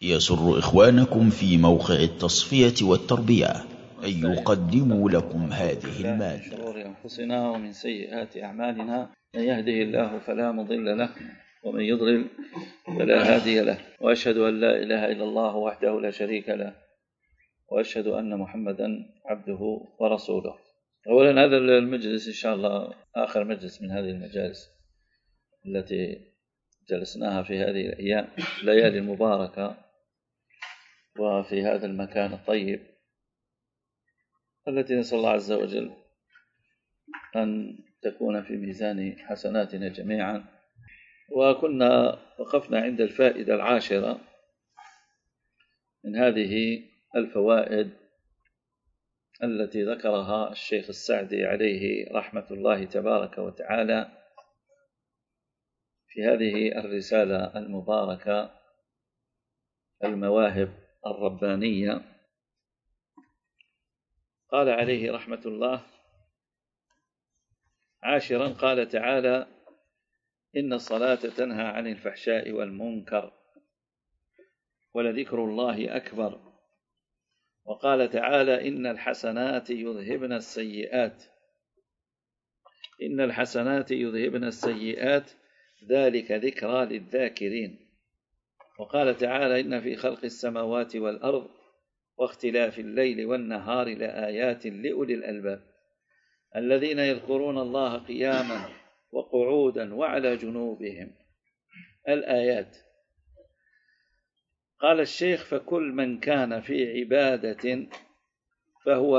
يسر إخوانكم في موقع التصفية والتربية أن يقدموا لكم هذه المادة. من شرور أنفسنا ومن سيئات أعمالنا، من يهده الله فلا مضل له ومن يضلل فلا هادي له، وأشهد أن لا إله إلا الله وحده لا شريك له، وأشهد أن محمدا عبده ورسوله. أولا هذا المجلس إن شاء الله آخر مجلس من هذه المجالس التي جلسناها في هذه الأيام الليالي المباركة وفي هذا المكان الطيب التي نسأل الله عز وجل أن تكون في ميزان حسناتنا جميعا. وكنا وقفنا عند الفائدة 10 من هذه الفوائد التي ذكرها الشيخ السعدي عليه رحمة الله تبارك وتعالى في هذه الرسالة المباركة المواهب الربانية. قال عليه رحمة الله 10: قال تعالى: إن الصلاة تنهى عن الفحشاء والمنكر ولذكر الله أكبر. وقال تعالى: إن الحسنات يذهبن السيئات ذلك ذكرى للذاكرين. وقال تعالى: إن في خلق السماوات والأرض واختلاف الليل والنهار لآيات لأولي الألباب الذين يذكرون الله قياما وقعودا وعلى جنوبهم. الآيات. قال الشيخ: فكل من كان في عبادة فهو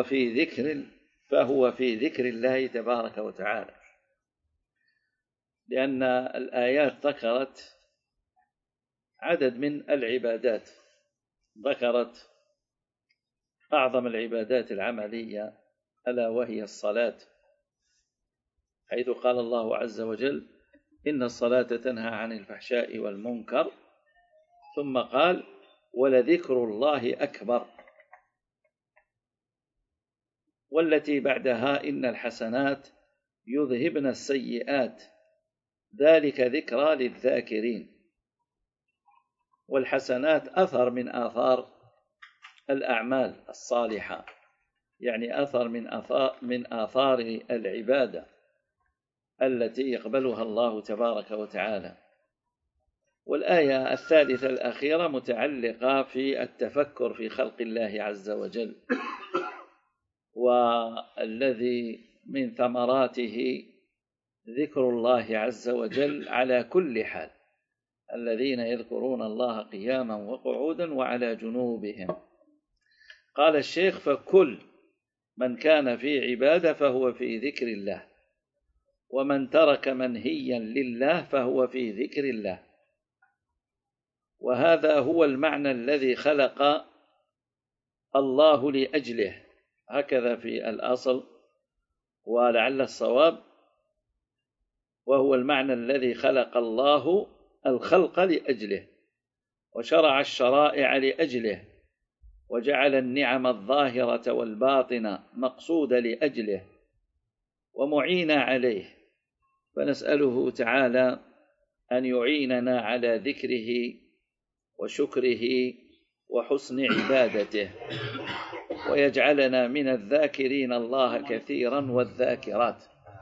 في ذكر الله تبارك وتعالى، لأن الآيات ذكرت عدد من العبادات، ذكرت أعظم العبادات العملية ألا وهي الصلاة، حيث قال الله عز وجل: إن الصلاة تنهى عن الفحشاء والمنكر، ثم قال: ولذكر الله أكبر. والتي بعدها: إن الحسنات يذهبن السيئات ذلك ذكرى للذاكرين. والحسنات أثر من آثار الأعمال الصالحة، يعني أثر من آثار العبادة التي يقبلها الله تبارك وتعالى. والآية الثالثة الأخيرة متعلقة في التفكر في خلق الله عز وجل، والذي من ثمراته ذكر الله عز وجل على كل حال، الذين يذكرون الله قياما وقعودا وعلى جنوبهم. قال الشيخ: فكل من كان في عبادة فهو في ذكر الله، ومن ترك منهيا لله فهو في ذكر الله. وهذا هو المعنى الذي خلق الله لأجله، هكذا في الأصل، ولعل الصواب: وهو المعنى الذي خلق الله الخلق لأجله، وشرع الشرائع لأجله، وجعل النعم الظاهرة والباطنة مقصودة لأجله ومعين عليه. فنسأله تعالى أن يعيننا على ذكره وشكره وحسن عبادته، ويجعلنا من الذاكرين الله كثيرا والذاكرات.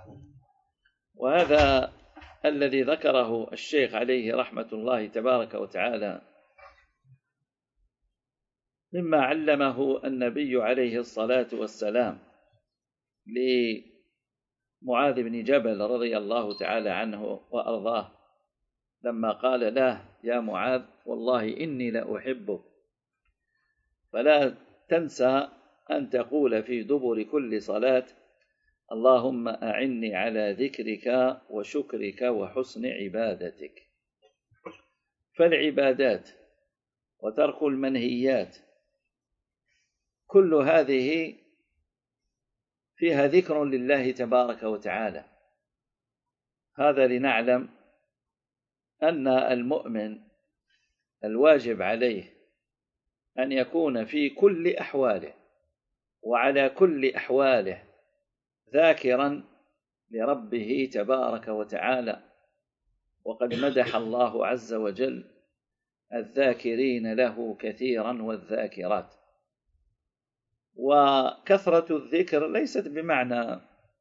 وهذا الذي ذكره الشيخ عليه رحمة الله تبارك وتعالى مما علمه النبي عليه الصلاة والسلام لمعاذ بن جبل رضي الله تعالى عنه وأرضاه، لما قال له: يا معاذ، والله إني لأحبك، فلا تنسى أن تقول في دبر كل صلاة: اللهم أعني على ذكرك وشكرك وحسن عبادتك. فالعبادات وترك المنهيات كل هذه فيها ذكر لله تبارك وتعالى. هذا لنعلم أن المؤمن الواجب عليه أن يكون في كل أحواله وعلى كل أحواله ذاكرا لربه تبارك وتعالى. وقد مدح الله عز وجل الذاكرين له كثيرا والذاكرات. وكثرة الذكر ليست بمعنى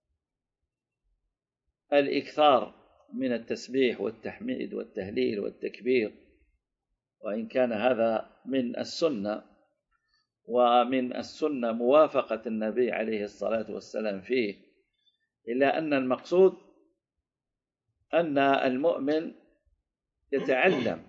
الإكثار من التسبيح والتحميد والتهليل والتكبير، وإن كان هذا من السنة، ومن السنة موافقة النبي عليه الصلاة والسلام فيه، إلا أن المقصود أن المؤمن يتعلم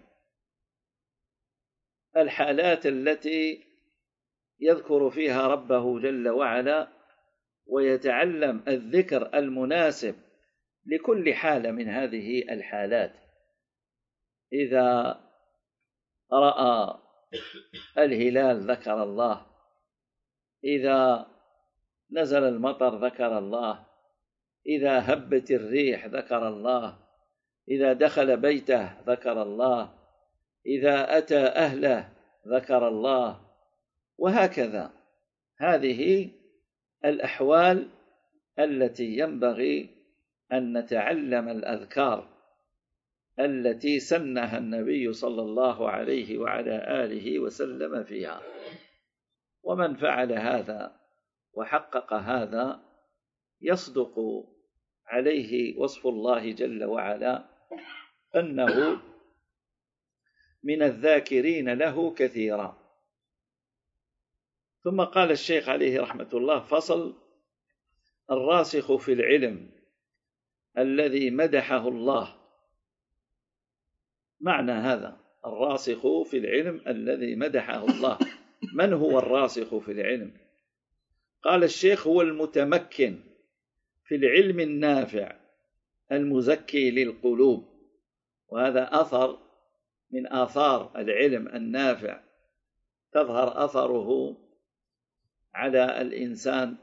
الحالات التي يذكر فيها ربه جل وعلا، ويتعلم الذكر المناسب لكل حالة من هذه الحالات. إذا رأى الهلال ذكر الله، إذا نزل المطر ذكر الله، إذا هبت الريح ذكر الله، إذا دخل بيته ذكر الله، إذا أتى أهله ذكر الله، وهكذا. هذه الأحوال التي ينبغي أن نتعلم الأذكار التي سنها النبي صلى الله عليه وعلى آله وسلم فيها. ومن فعل هذا وحقق هذا يصدق عليه وصف الله جل وعلا أنه من الذاكرين له كثيرا. ثم قال الشيخ عليه رحمة الله: فصل: الراسخ في العلم الذي مدحه الله. معنى هذا الراسخ في العلم الذي مدحه الله، من هو الراسخ في العلم؟ قال الشيخ: هو المتمكن في العلم النافع المزكي للقلوب. وهذا أثر من آثار العلم النافع، تظهر أثره على الإنسان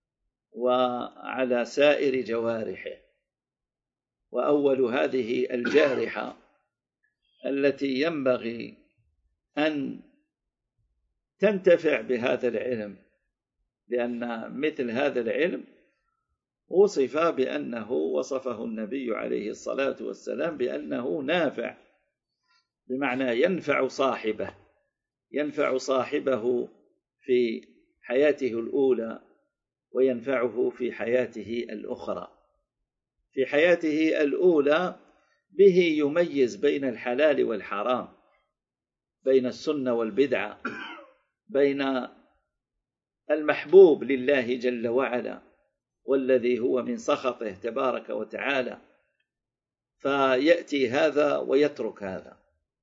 وعلى سائر جوارحه. وأول هذه الجارحة التي ينبغي أن تنتفع بهذا العلم، لأن مثل هذا العلم وصف بأنه وصفه النبي عليه الصلاة والسلام بأنه نافع، بمعنى ينفع صاحبه، ينفع صاحبه في حياته الأولى وينفعه في حياته الأخرى. في حياته الأولى به يميز بين الحلال والحرام، بين السنة والبدعة، بين المحبوب لله جل وعلا والذي هو من سخطه تبارك وتعالى، فيأتي هذا ويترك هذا،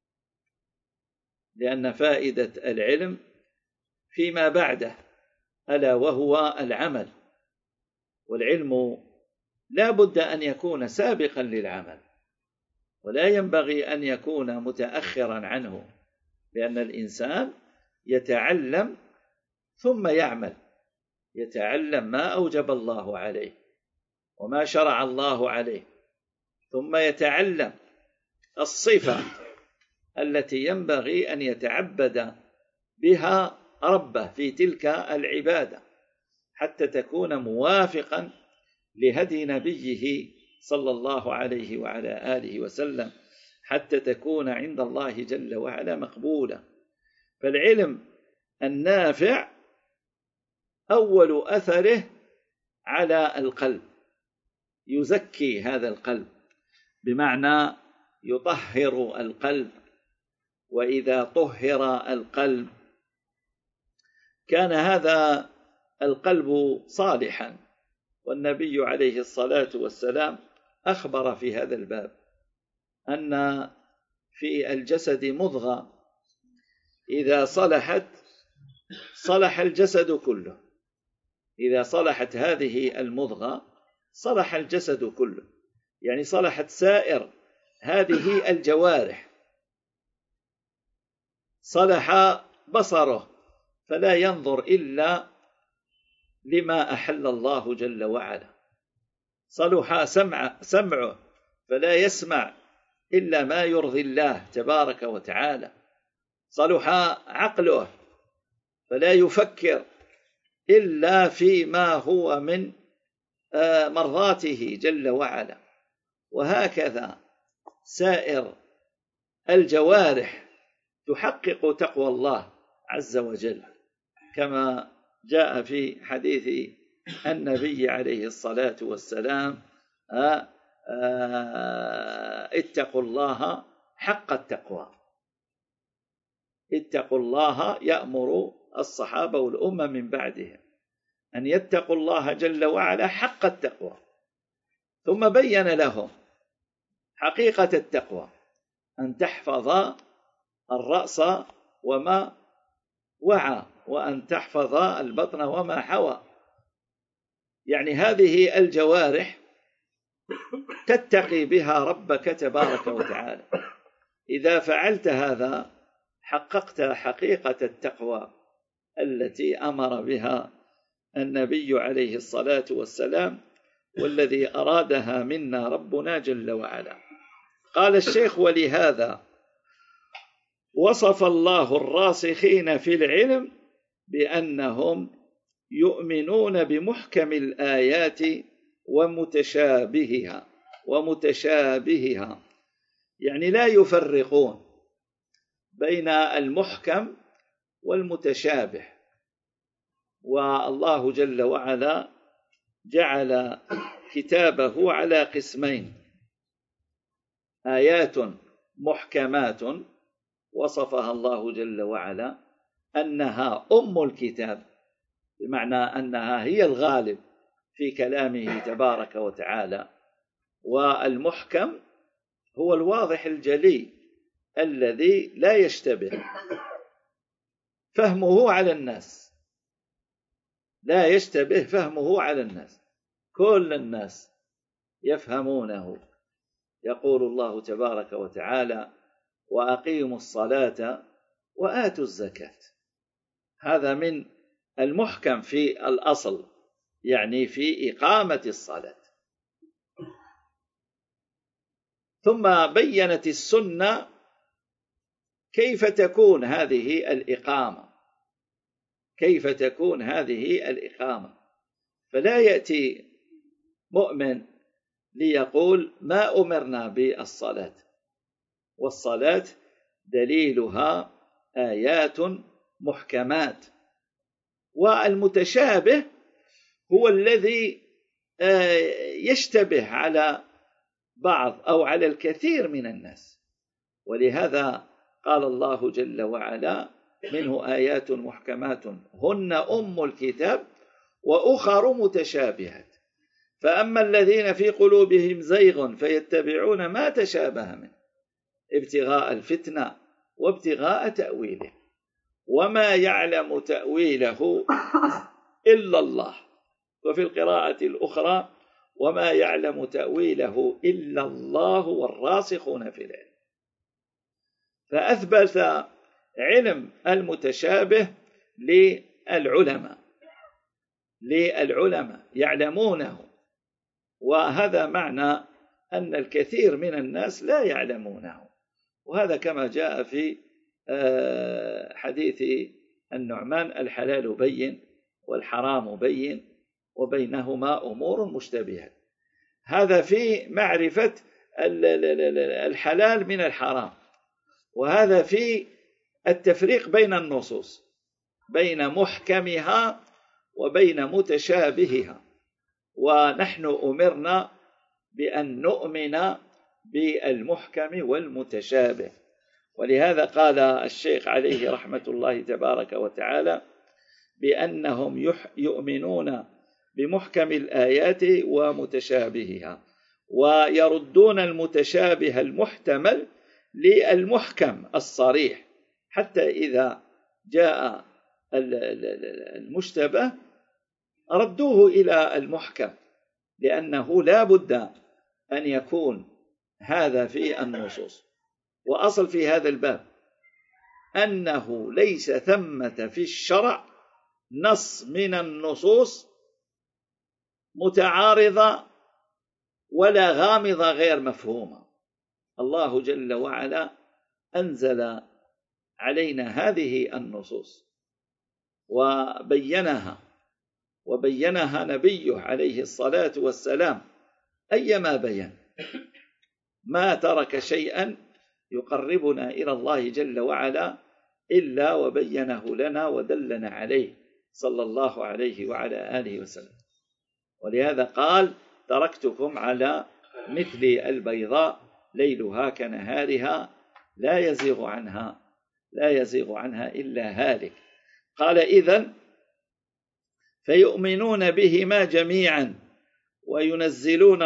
لأن فائدة العلم فيما بعده، ألا وهو العمل. والعلم لا بد أن يكون سابقا للعمل، ولا ينبغي أن يكون متأخرا عنه، لأن الإنسان يتعلم ثم يعمل، يتعلم ما أوجب الله عليه وما شرع الله عليه، ثم يتعلم الصفة التي ينبغي أن يتعبد بها ربه في تلك العبادة، حتى تكون موافقا لهدي نبيه صلى الله عليه وعلى آله وسلم، حتى تكون عند الله جل وعلا مقبولة. فالعلم النافع أول أثره على القلب، يزكي هذا القلب، بمعنى يطهر القلب. وإذا طهر القلب كان هذا القلب صالحا. والنبي عليه الصلاة والسلام أخبر في هذا الباب أن في الجسد مضغة إذا صلحت صلح الجسد كله. إذا صلحت هذه المضغة صلح الجسد كله، يعني صلحت سائر هذه الجوارح. صلح بصره فلا ينظر إلا لما أحل الله جل وعلا، صلح سمعه فلا يسمع إلا ما يرضي الله تبارك وتعالى، صلح عقله فلا يفكر إلا فيما هو من مرضاته جل وعلا. وهكذا سائر الجوارح تحقق تقوى الله عز وجل، كما جاء في حديث النبي عليه الصلاة والسلام: اتقوا الله حق التقوى. اتقوا الله يأمر الصحابة والأمة من بعدهم أن يتقوا الله جل وعلا حق التقوى، ثم بين لهم حقيقة التقوى: أن تحفظ الرأس وما وعى، وأن تحفظ البطن وما حوى. يعني هذه الجوارح تتقي بها ربك تبارك وتعالى. إذا فعلت هذا حققت حقيقة التقوى التي أمر بها النبي عليه الصلاة والسلام، والذي أرادها منا ربنا جل وعلا. قال الشيخ: ولهذا وصف الله الراسخين في العلم بأنهم يؤمنون بمحكم الآيات ومتشابهها، يعني لا يفرقون بين المحكم والمتشابه. والله جل وعلا جعل كتابه على قسمين: آيات محكمات وصفها الله جل وعلا أنها أم الكتاب، بمعنى أنها هي الغالب في كلامه تبارك وتعالى، والمحكم هو الواضح الجلي الذي لا يشتبه فهمه على الناس، لا يشتبه فهمه على الناس، كل الناس يفهمونه. يقول الله تبارك وتعالى: وأقيموا الصلاة وآتوا الزكاة. هذا من المحكم في الأصل، يعني في إقامة الصلاة. ثم بينت السنة كيف تكون هذه الإقامة، كيف تكون هذه الإقامة. فلا يأتي مؤمن ليقول: ما أمرنا بالصلاة، والصلاة دليلها آيات محكمات. والمتشابه هو الذي يشتبه على بعض أو على الكثير من الناس. ولهذا قال الله جل وعلا: منه آيات محكمات هن أم الكتاب وأخر متشابهات، فأما الذين في قلوبهم زيغ فيتبعون ما تشابه منه ابتغاء الفتنة وابتغاء تأويله وما يعلم تأويله إلا الله. وفي القراءة الأخرى: وما يعلم تأويله إلا الله والراسخون في العلم. فأثبت علم المتشابه للعلماء يعلمونه، وهذا معنى أن الكثير من الناس لا يعلمونه. وهذا كما جاء في حديث النعمان: الحلال بين والحرام بين وبينهما أمور مشتبهات. هذا في معرفة الحلال من الحرام، وهذا في التفريق بين النصوص، بين محكمها وبين متشابهها. ونحن أمرنا بأن نؤمن بالمحكم والمتشابه. ولهذا قال الشيخ عليه رحمة الله تبارك وتعالى: بأنهم يؤمنون بمحكم الآيات ومتشابهها، ويردون المتشابه المحتمل للمحكم الصريح، حتى إذا جاء المشتبه ردوه إلى المحكم، لأنه لا بد أن يكون هذا في النصوص. وأصل في هذا الباب أنه ليس ثمة في الشرع نص من النصوص متعارضة ولا غامضة غير مفهومة. الله جل وعلا أنزل علينا هذه النصوص وبينها نبيه عليه الصلاة والسلام أيما بيان، ما ترك شيئا يقربنا إلى الله جل وعلا إلا وبينه لنا ودلنا عليه صلى الله عليه وعلى آله وسلم. ولهذا قال: تركتكم على مثل البيضاء ليلها كنهارها لا يزيغ عنها إلا هالك. قال: إذن فيؤمنون بهما جميعا وينزلون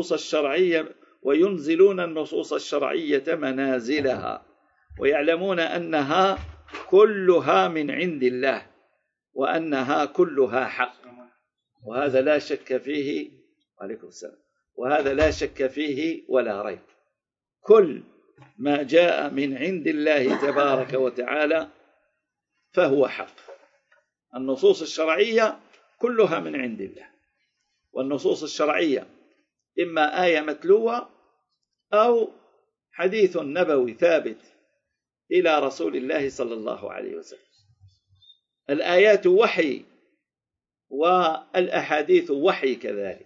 النصوص الشرعية منازلها، ويعلمون أنها كلها من عند الله وأنها كلها حق، وهذا لا شك فيه. وعليكم السلام. وهذا لا شك فيه ولا ريب. كل ما جاء من عند الله تبارك وتعالى فهو حق. النصوص الشرعية كلها من عند الله، والنصوص الشرعية إما آية متلوة أو حديث نبوي ثابت إلى رسول الله صلى الله عليه وسلم. الآيات وحي والأحاديث وحي كذلك.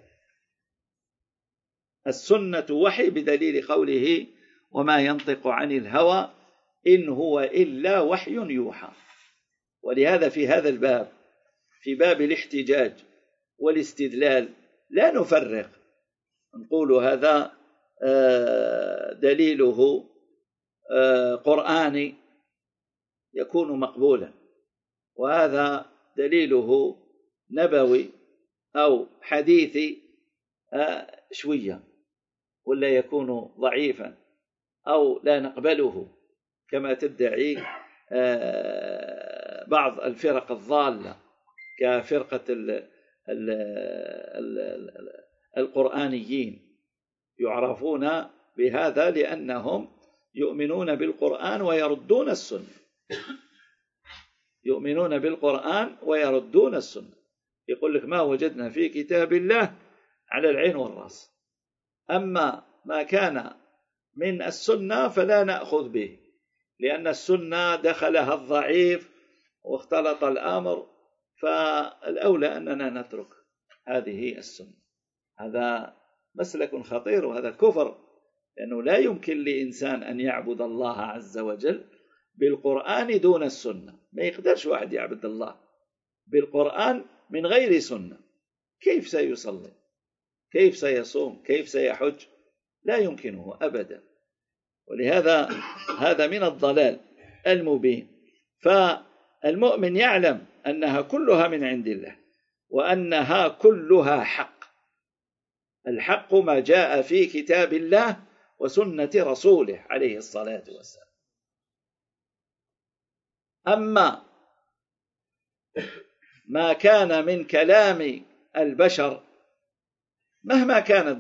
السنة وحي بدليل قوله: وما ينطق عن الهوى إن هو إلا وحي يوحى. ولهذا في هذا الباب، في باب الاحتجاج والاستدلال، لا نفرق، نقول هذا دليله قرآني يكون مقبولا، وهذا دليله نبوي أو حديثي شوية، ولا يكون ضعيفا أو لا نقبله كما تدعي بعض الفرق الضالة كفرقة القرآنيين، يعرفون بهذا لأنهم يؤمنون بالقرآن ويردون السنة. يؤمنون بالقرآن ويردون السنة. يقول لك: ما وجدنا في كتاب الله على العين والرأس، أما ما كان من السنة فلا نأخذ به، لأن السنة دخلها الضعيف واختلط الأمر، فالأولى أننا نترك هذه السنة. هذا مسلك خطير، وهذا كفر، لأنه لا يمكن لإنسان أن يعبد الله عز وجل بالقرآن دون السنة. ما يقدرش واحد يعبد الله بالقرآن من غير سنة. كيف سيصلي؟ كيف سيصوم؟ كيف سيحج؟ لا يمكنه أبدا. ولهذا هذا من الضلال المبين. فالمؤمن يعلم أنها كلها من عند الله وأنها كلها حق. الحق ما جاء في كتاب الله وسنة رسوله عليه الصلاة والسلام. أما ما كان من كلام البشر مهما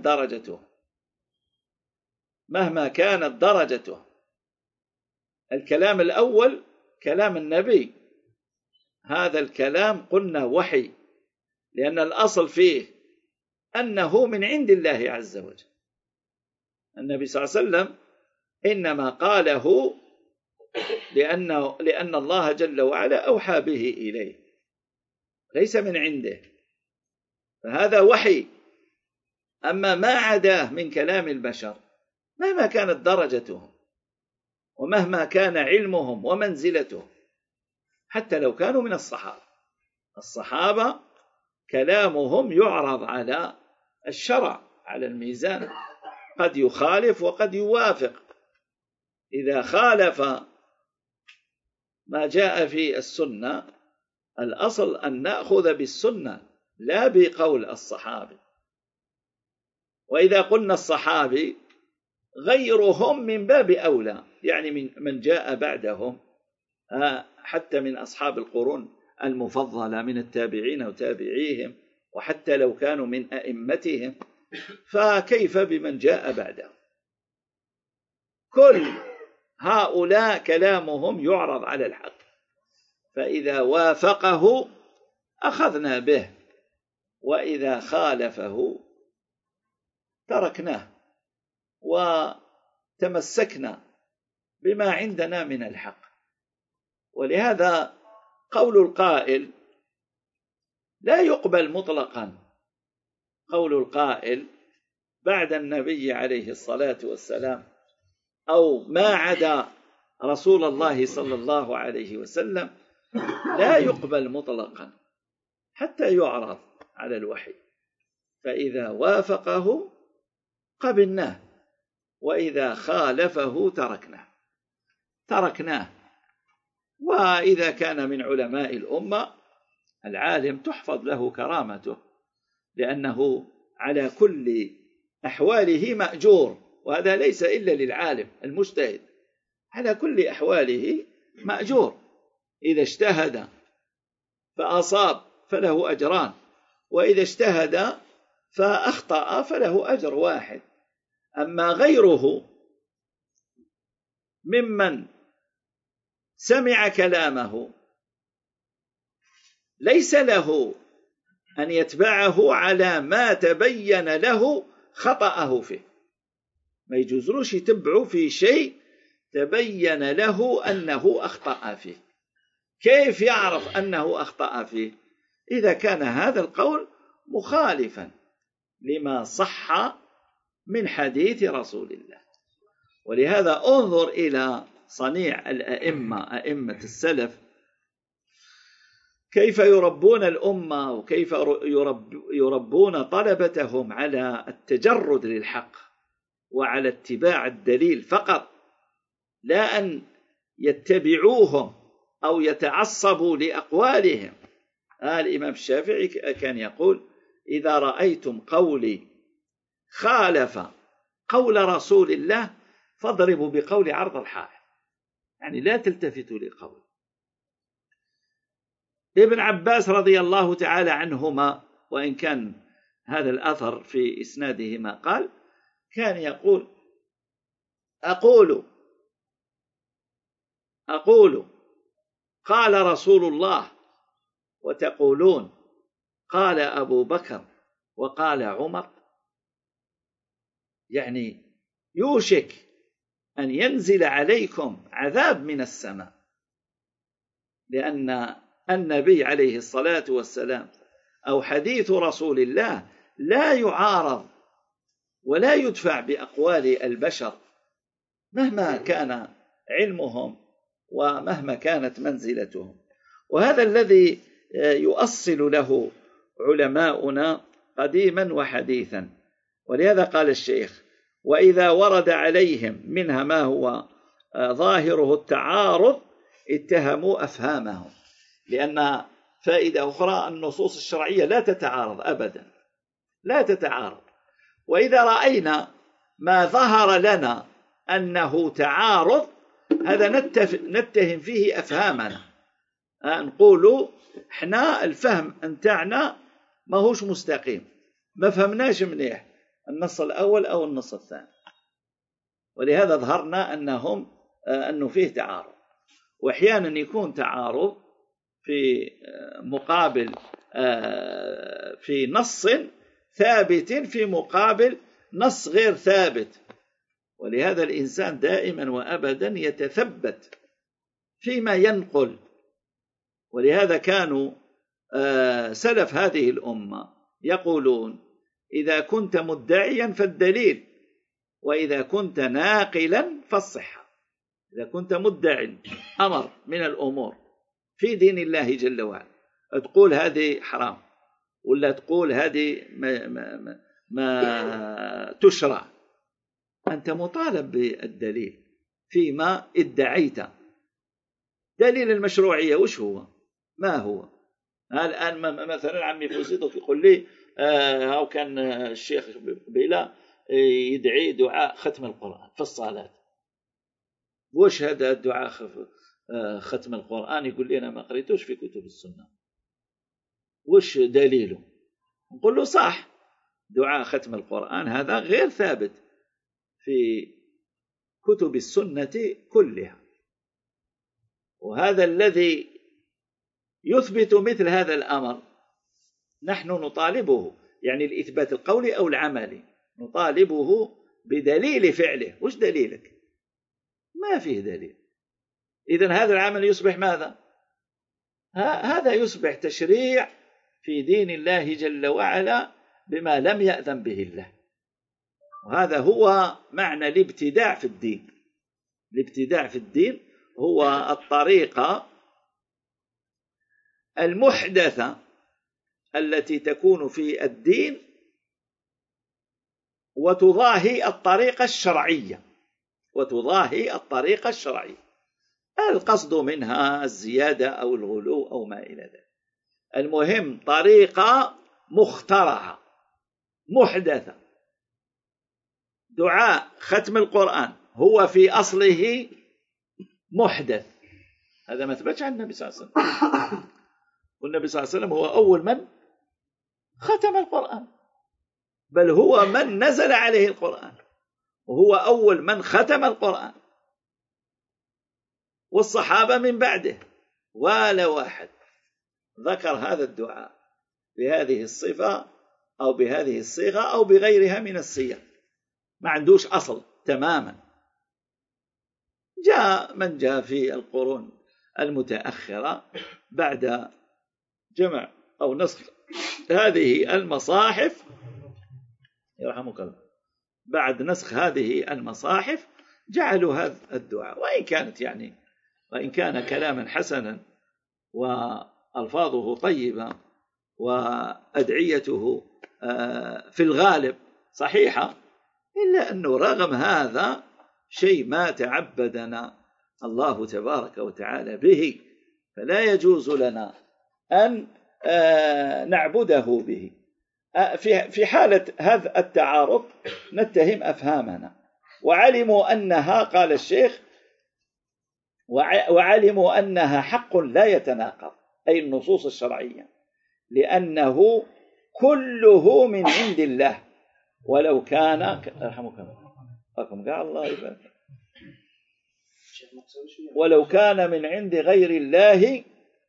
كانت درجته، الكلام الأول كلام النبي، هذا الكلام قلنا وحي، لأن الأصل فيه أنه من عند الله عز وجل. النبي صلى الله عليه وسلم إنما قاله لأن الله جل وعلا أوحى به إليه، ليس من عنده، فهذا وحي. أما ما عداه من كلام البشر مهما كانت درجتهم ومهما كان علمهم ومنزلتهم، حتى لو كانوا من الصحابة كلامهم يعرض على الشرع، على الميزان، قد يخالف وقد يوافق. إذا خالف ما جاء في السنة، الأصل أن نأخذ بالسنة لا بقول الصحابي. وإذا قلنا الصحابي غيرهم من باب أولى، يعني من جاء بعدهم، حتى من أصحاب القرون المفضلة من التابعين وتابعيهم، وحتى لو كانوا من أئمتهم، فكيف بمن جاء بعدهم؟ كل هؤلاء كلامهم يعرض على الحق، فإذا وافقه أخذنا به، وإذا خالفه تركناه وتمسكنا بما عندنا من الحق. ولهذا قول القائل لا يقبل مطلقا. قول القائل بعد النبي عليه الصلاة والسلام أو ما عدا رسول الله صلى الله عليه وسلم لا يقبل مطلقا حتى يعرض على الوحي، فإذا وافقه قبلناه، وإذا خالفه تركناه. وإذا كان من علماء الأمة العالم تحفظ له كرامته، لأنه على كل أحواله مأجور، وهذا ليس إلا للعالم المجتهد، على كل أحواله مأجور. إذا اجتهد فأصاب فله أجران، وإذا اجتهد فأخطأ فله أجر واحد. أما غيره ممن سمع كلامه ليس له أن يتبعه على ما تبين له خطأه فيه، ما يجوزلوش يتبعوا في شيء تبين له أنه أخطأ فيه. كيف يعرف أنه أخطأ فيه؟ إذا كان هذا القول مخالفا لما صح من حديث رسول الله. ولهذا انظر إلى صنيع الأئمة، أئمة السلف، كيف يربون الأمة، وكيف يربون طلبتهم على التجرد للحق وعلى اتباع الدليل فقط، لا أن يتبعوهم أو يتعصبوا لأقوالهم. الإمام الشافعي كان يقول: إذا رأيتم قولي خالف قول رسول الله فاضربوا بقول عرض الحائط، يعني لا تلتفتوا لقول. ابن عباس رضي الله تعالى عنهما، وإن كان هذا الأثر في إسناده ما قال، كان يقول: أقول قال رسول الله، وتقولون قال أبو بكر وقال عمر. يعني يوشك أن ينزل عليكم عذاب من السماء، لأن النبي عليه الصلاة والسلام أو حديث رسول الله لا يعارض ولا يدفع بأقوال البشر مهما كان علمهم ومهما كانت منزلتهم. وهذا الذي يؤصل له علماؤنا قديما وحديثا. ولهذا قال الشيخ: وإذا ورد عليهم منها ما هو ظاهره التعارض اتهموا أفهامهم. لأن فائدة أخرى: النصوص الشرعية لا تتعارض أبدا، لا تتعارض. وإذا رأينا ما ظهر لنا أنه تعارض، هذا نتهم فيه أفهامنا، نقول احنا الفهم انتعنا ما هوش مستقيم، ما فهمناش منيح النص الأول أو النص الثاني. ولهذا ظهرنا أنه فيه تعارض. وأحيانا يكون تعارض في مقابل في نص ثابت في مقابل نص غير ثابت. ولهذا الإنسان دائما وأبدا يتثبت فيما ينقل. ولهذا كانوا سلف هذه الأمة يقولون: إذا كنت مدعيا فالدليل، وإذا كنت ناقلا فالصحة. إذا كنت مدعي أمر من الأمور في دين الله جل وعلا، تقول هذه حرام ولا تقول هذه ما تشرع، أنت مطالب بالدليل فيما ادعيت. دليل المشروعية وش هو؟ ما هو؟ الآن مثلا عمي فوزيدك يقول لي أو كان الشيخ بيلا يدعي دعاء ختم القرآن في الصلاة. وش هذا الدعاء ختم القرآن؟ يقول لي أنا ما قريتوش في كتب السنة. وش دليله؟ نقول له صح، دعاء ختم القرآن هذا غير ثابت في كتب السنة كلها. وهذا الذي يثبت مثل هذا الأمر نحن نطالبه، يعني الإثبات القولي أو العملي، نطالبه بدليل فعله. وش دليلك؟ ما فيه دليل. إذن هذا العمل يصبح ماذا؟ هذا يصبح تشريع في دين الله جل وعلا بما لم يأذن به الله. وهذا هو معنى الابتداع في الدين. الابتداع في الدين هو الطريقة المحدثة التي تكون في الدين وتضاهي الطريقة الشرعية، القصد منها الزيادة أو الغلو أو ما إلى ذلك. المهم طريقة مخترعة محدثة. دعاء ختم القرآن هو في أصله محدث، هذا ما ثبتش عن النبي صلى الله عليه وسلم. والنبي صلى الله عليه وسلم هو أول من ختم القرآن، بل هو من نزل عليه القرآن، وهو أول من ختم القرآن، والصحابة من بعده ولا واحد ذكر هذا الدعاء بهذه الصفة أو بهذه الصيغة أو بغيرها من الصيغ، ما عندوش أصل تماما. جاء من جاء في القرون المتأخرة بعد جمع أو نسخ هذه المصاحف، يرحمك الله، بعد نسخ هذه المصاحف جعلوا هذا الدعاء، وإن كان كلاما حسنا وألفاظه طيبة وأدعيته في الغالب صحيحة، إلا أنه رغم هذا شيء ما تعبدنا الله تبارك وتعالى به، فلا يجوز لنا أن نعبده به. في حالة هذا التعارض نتهم أفهامنا، وعلموا أنها، قال الشيخ، وعلموا أنها حق لا يتناقض، أي النصوص الشرعية، لأنه كله من عند الله، ولو كان الله يبارك، ولو كان من عند غير الله،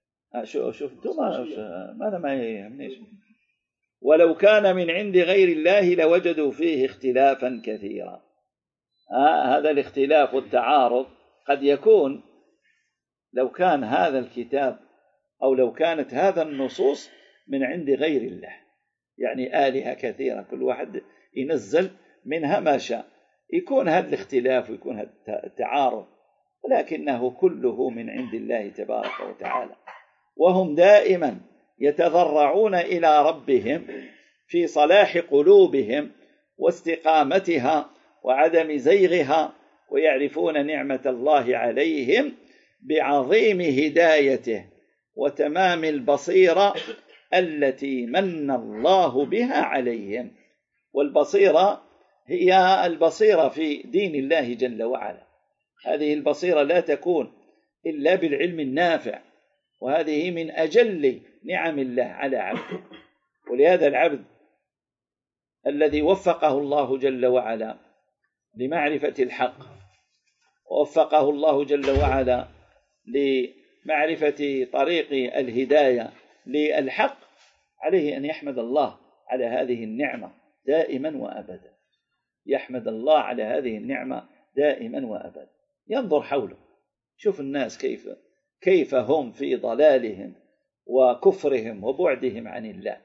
ولو كان من عند غير الله لوجدوا فيه اختلافا كثيرا. هذا الاختلاف والتعارض قد يكون لو كان هذا الكتاب أو لو كانت هذا النصوص من عند غير الله، يعني آلهة كثيرة كل واحد ينزل منها ما شاء، يكون هذا الاختلاف ويكون هذا التعارض، ولكنه كله من عند الله تبارك وتعالى. وهم دائما يتضرعون إلى ربهم في صلاح قلوبهم واستقامتها وعدم زيغها، ويعرفون نعمة الله عليهم بعظيم هدايته وتمام البصيرة التي من الله بها عليهم. والبصيرة هي البصيرة في دين الله جل وعلا، هذه البصيرة لا تكون إلا بالعلم النافع، وهذه من أجل نعم الله على عبده. ولهذا العبد الذي وفقه الله جل وعلا لمعرفة الحق، ووفقه الله جل وعلا لمعرفة طريق الهداية للحق، عليه أن يحمد الله على هذه النعمة دائما وأبدا، يحمد الله على هذه النعمة دائما وأبدا. ينظر حوله، شوف الناس كيف هم في ضلالهم وكفرهم وبعدهم عن الله،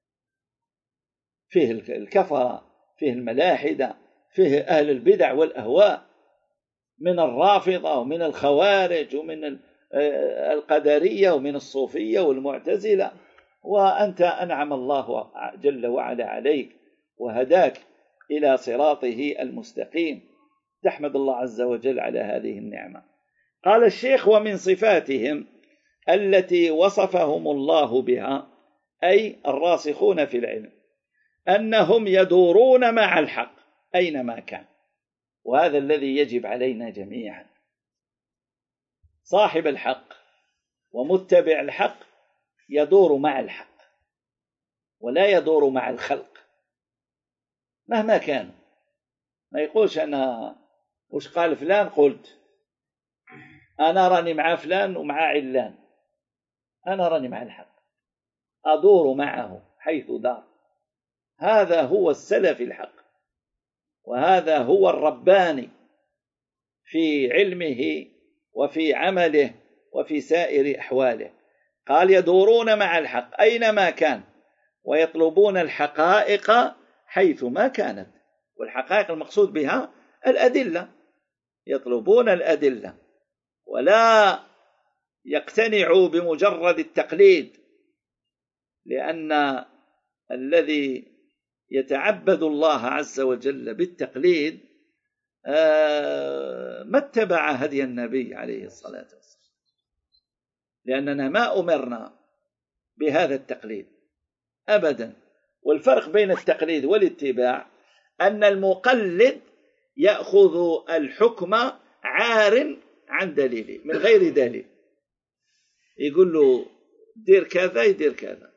فيه الكفرة، فيه الملاحدة، فيه أهل البدع والأهواء من الرافضة ومن الخوارج ومن القدرية ومن الصوفية والمعتزلة، وأنت أنعم الله جل وعلا عليك وهداك إلى صراطه المستقيم، تحمد الله عز وجل على هذه النعمة. قال الشيخ: ومن صفاتهم التي وصفهم الله بها، أي الراسخون في العلم، أنهم يدورون مع الحق أينما كان، وهذا الذي يجب علينا جميعا. صاحب الحق ومتبع الحق يدور مع الحق ولا يدور مع الخلق مهما كان. ما يقولش أنا وش قال فلان قلت، أنا راني مع فلان ومع علان، أنا راني مع الحق، أدور معه حيث دار. هذا هو السلف الحق، وهذا هو الرباني في علمه وفي عمله وفي سائر أحواله. قال: يدورون مع الحق أينما كان، ويطلبون الحقائق حيث ما كانت. والحقائق المقصود بها الأدلة، يطلبون الأدلة ولا يقتنعوا بمجرد التقليد، لأن الذي يتعبد الله عز وجل بالتقليد ما اتبع هدي النبي عليه الصلاة والسلام، لأننا ما أمرنا بهذا التقليد أبدا. والفرق بين التقليد والاتباع أن المقلد يأخذ الحكم عار عن دليله من غير دليل، يقول له دير كذا يدير كذا،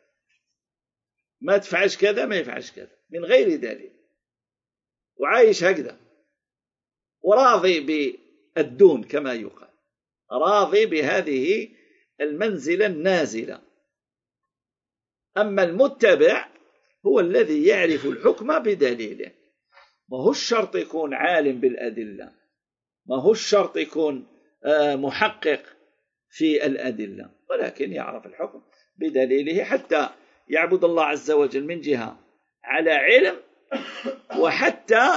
ما تفعلش كذا ما يفعلش كذا من غير دليل، وعايش هكذا وراضي بالدون كما يقال، راضي بهذه المنزلة النازلة. أما المتبع هو الذي يعرف الحكم بدليله، ما هو الشرط يكون عالم بالأدلة، ما هو الشرط يكون محقق في الأدلة، ولكن يعرف الحكم بدليله حتى يعبد الله عز وجل من جهة على علم، وحتى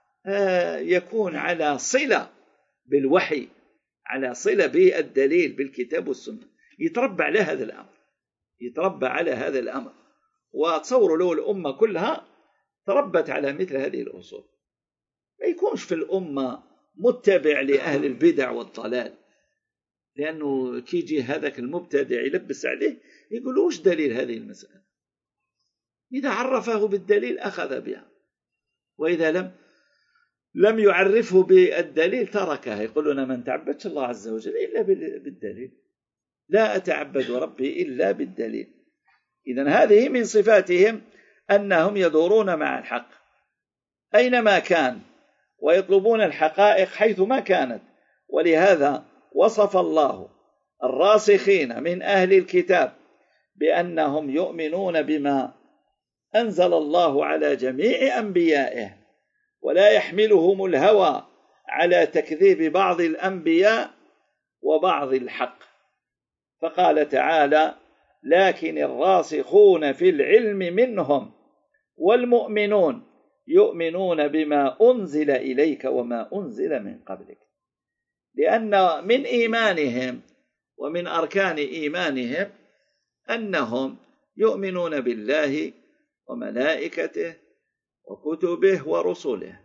يكون على صلة بالوحي، على صلة بالدليل بالكتاب والسنة، يتربى على هذا الأمر، يتربى على هذا الأمر. وتصوروا له الأمة كلها تربت على مثل هذه الأصول، ما يكونش في الأمة متبع لأهل البدع والضلال، لأنه كيجي هذاك المبتدع يلبس عليه يقول وش دليل هذه المسألة، إذا عرفه بالدليل أخذ بها، وإذا لم يعرفه بالدليل تركها. يقول لنا من تعبدش الله عز وجل إلا بالدليل، لا أتعبد ربي إلا بالدليل. إذن هذه من صفاتهم أنهم يدورون مع الحق أينما كان، ويطلبون الحقائق حيثما كانت. ولهذا وصف الله الراسخين من أهل الكتاب بأنهم يؤمنون بما أنزل الله على جميع أنبيائه، ولا يحملهم الهوى على تكذيب بعض الأنبياء وبعض الحق. فقال تعالى: لكن الراسخون في العلم منهم والمؤمنون يؤمنون بما أنزل إليك وما أنزل من قبلك. لأن من إيمانهم ومن أركان إيمانهم أنهم يؤمنون بالله وملائكته وكتبه ورسله.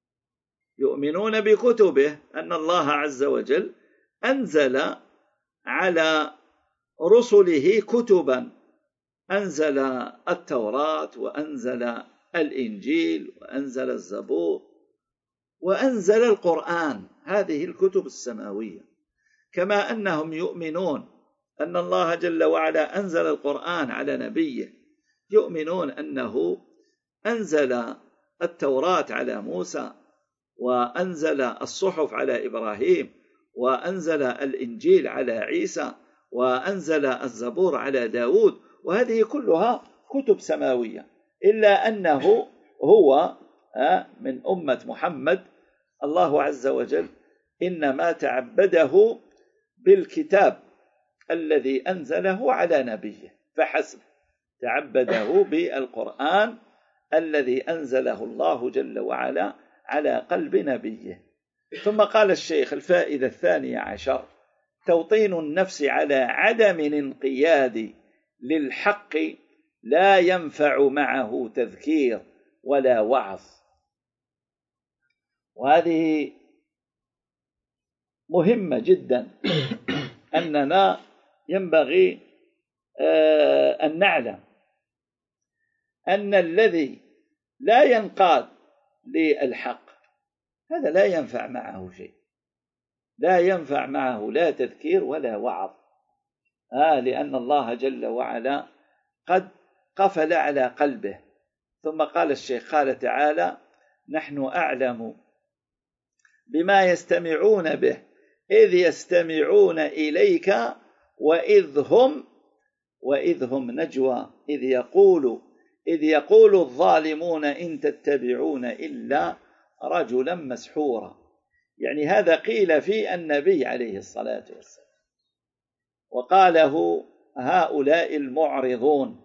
يؤمنون بكتبه، أن الله عز وجل أنزل على رسله كتبا، أنزل التوراة وأنزل الإنجيل وأنزل الزبور وأنزل القرآن، هذه الكتب السماوية. كما أنهم يؤمنون أن الله جل وعلا أنزل القرآن على نبيه، يؤمنون أنه أنزل التوراة على موسى، وأنزل الصحف على إبراهيم، وأنزل الإنجيل على عيسى، وأنزل الزبور على داود، وهذه كلها كتب سماوية. إلا أنه هو من أمة محمد الله عز وجل إنما تعبده بالكتاب الذي أنزله على نبيه فحسب، تعبده بالقرآن الذي أنزله الله جل وعلا على قلب نبيه. ثم قال الشيخ: الفائدة 12، توطين النفس على عدم الانقياد للحق لا ينفع معه تذكير ولا وعظ. وهذه مهمة جدا، أننا ينبغي أن نعلم أن الذي لا ينقاد للحق هذا لا ينفع معه شيء، لا ينفع معه لا تذكير ولا وعظ، لأن الله جل وعلا قد قفل على قلبه. ثم قال الشيخ، قال تعالى: نحن أعلم بما يستمعون به إذ يستمعون إليك وإذ هم نجوى إذ يقول الظالمون إن تتبعون إلا رجلا مسحورا. يعني هذا قيل في النبي عليه الصلاة والسلام، وقاله هؤلاء المعرضون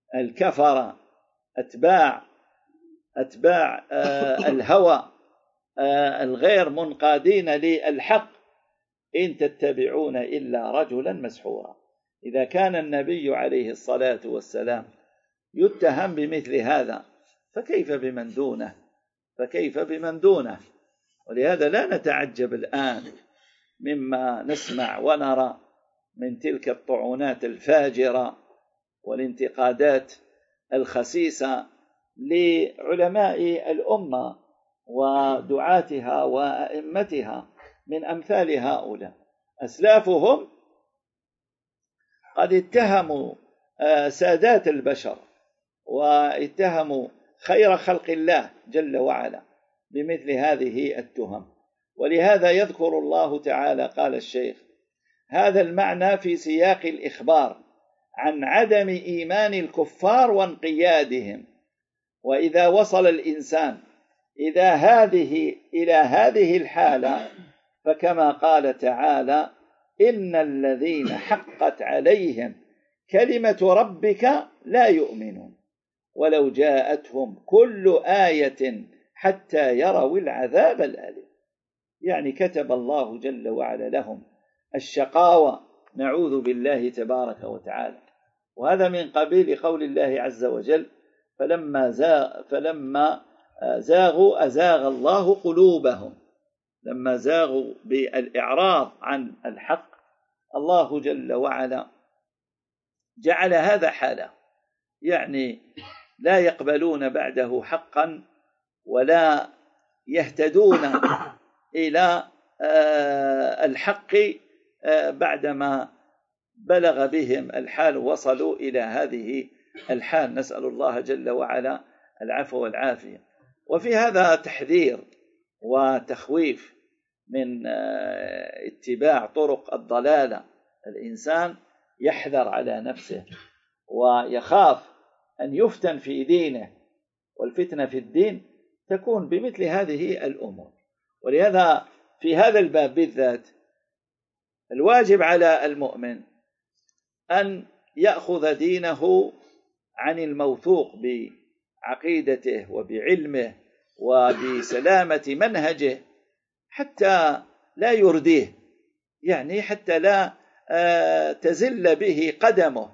الكفر أتباع الهوى الغير منقادين للحق إن تتبعون إلا رجلا مسحورا. إذا كان النبي عليه الصلاة والسلام يتهم بمثل هذا فكيف بمن دونه؟ فكيف بمن دونه؟ ولهذا لا نتعجب الآن مما نسمع ونرى من تلك الطعونات الفاجرة والانتقادات الخسيسة لعلماء الأمة ودعاتها وأئمتها من أمثال هؤلاء. أسلافهم قد اتهموا سادات البشر واتهموا خير خلق الله جل وعلا بمثل هذه التهم. ولهذا يذكر الله تعالى، قال الشيخ: هذا المعنى في سياق الإخبار عن عدم إيمان الكفار وانقيادهم. وإذا وصل الإنسان إلى هذه الحالة فكما قال تعالى: إن الذين حقت عليهم كلمة ربك لا يؤمنون ولو جاءتهم كل آية حتى يروا العذاب الأليم. يعني كتب الله جل وعلا لهم الشقاوة، نعوذ بالله تبارك وتعالى. وهذا من قبيل قول الله عز وجل: فلما زاغوا أزاغ الله قلوبهم. لما زاغوا بالإعراض عن الحق الله جل وعلا جعل هذا حاله، يعني لا يقبلون بعده حقا ولا يهتدون إلى الحق بعدما بلغ بهم الحال، وصلوا إلى هذه الحال. نسأل الله جل وعلا العفو والعافية. وفي هذا تحذير وتخويف من اتباع طرق الضلالة. الإنسان يحذر على نفسه ويخاف أن يفتن في دينه، والفتنة في الدين تكون بمثل هذه الأمور. ولهذا في هذا الباب بالذات الواجب على المؤمن أن يأخذ دينه عن الموثوق بعقيدته وبعلمه وبسلامة منهجه، حتى لا يرديه، يعني حتى لا تزل به قدمه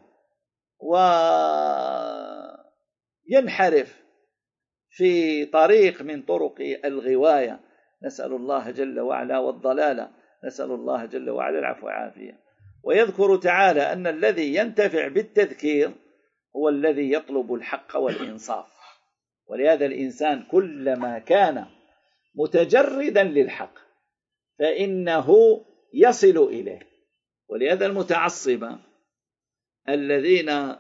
وينحرف في طريق من طرق الغواية، نسأل الله جل وعلا، والضلالة، نسأل الله جل وعلا العفو والعافية. ويذكر تعالى أن الذي ينتفع بالتذكير هو الذي يطلب الحق والإنصاف. ولهذا الإنسان كلما كان متجردا للحق فإنه يصل إليه. ولهذا المتعصبة الذين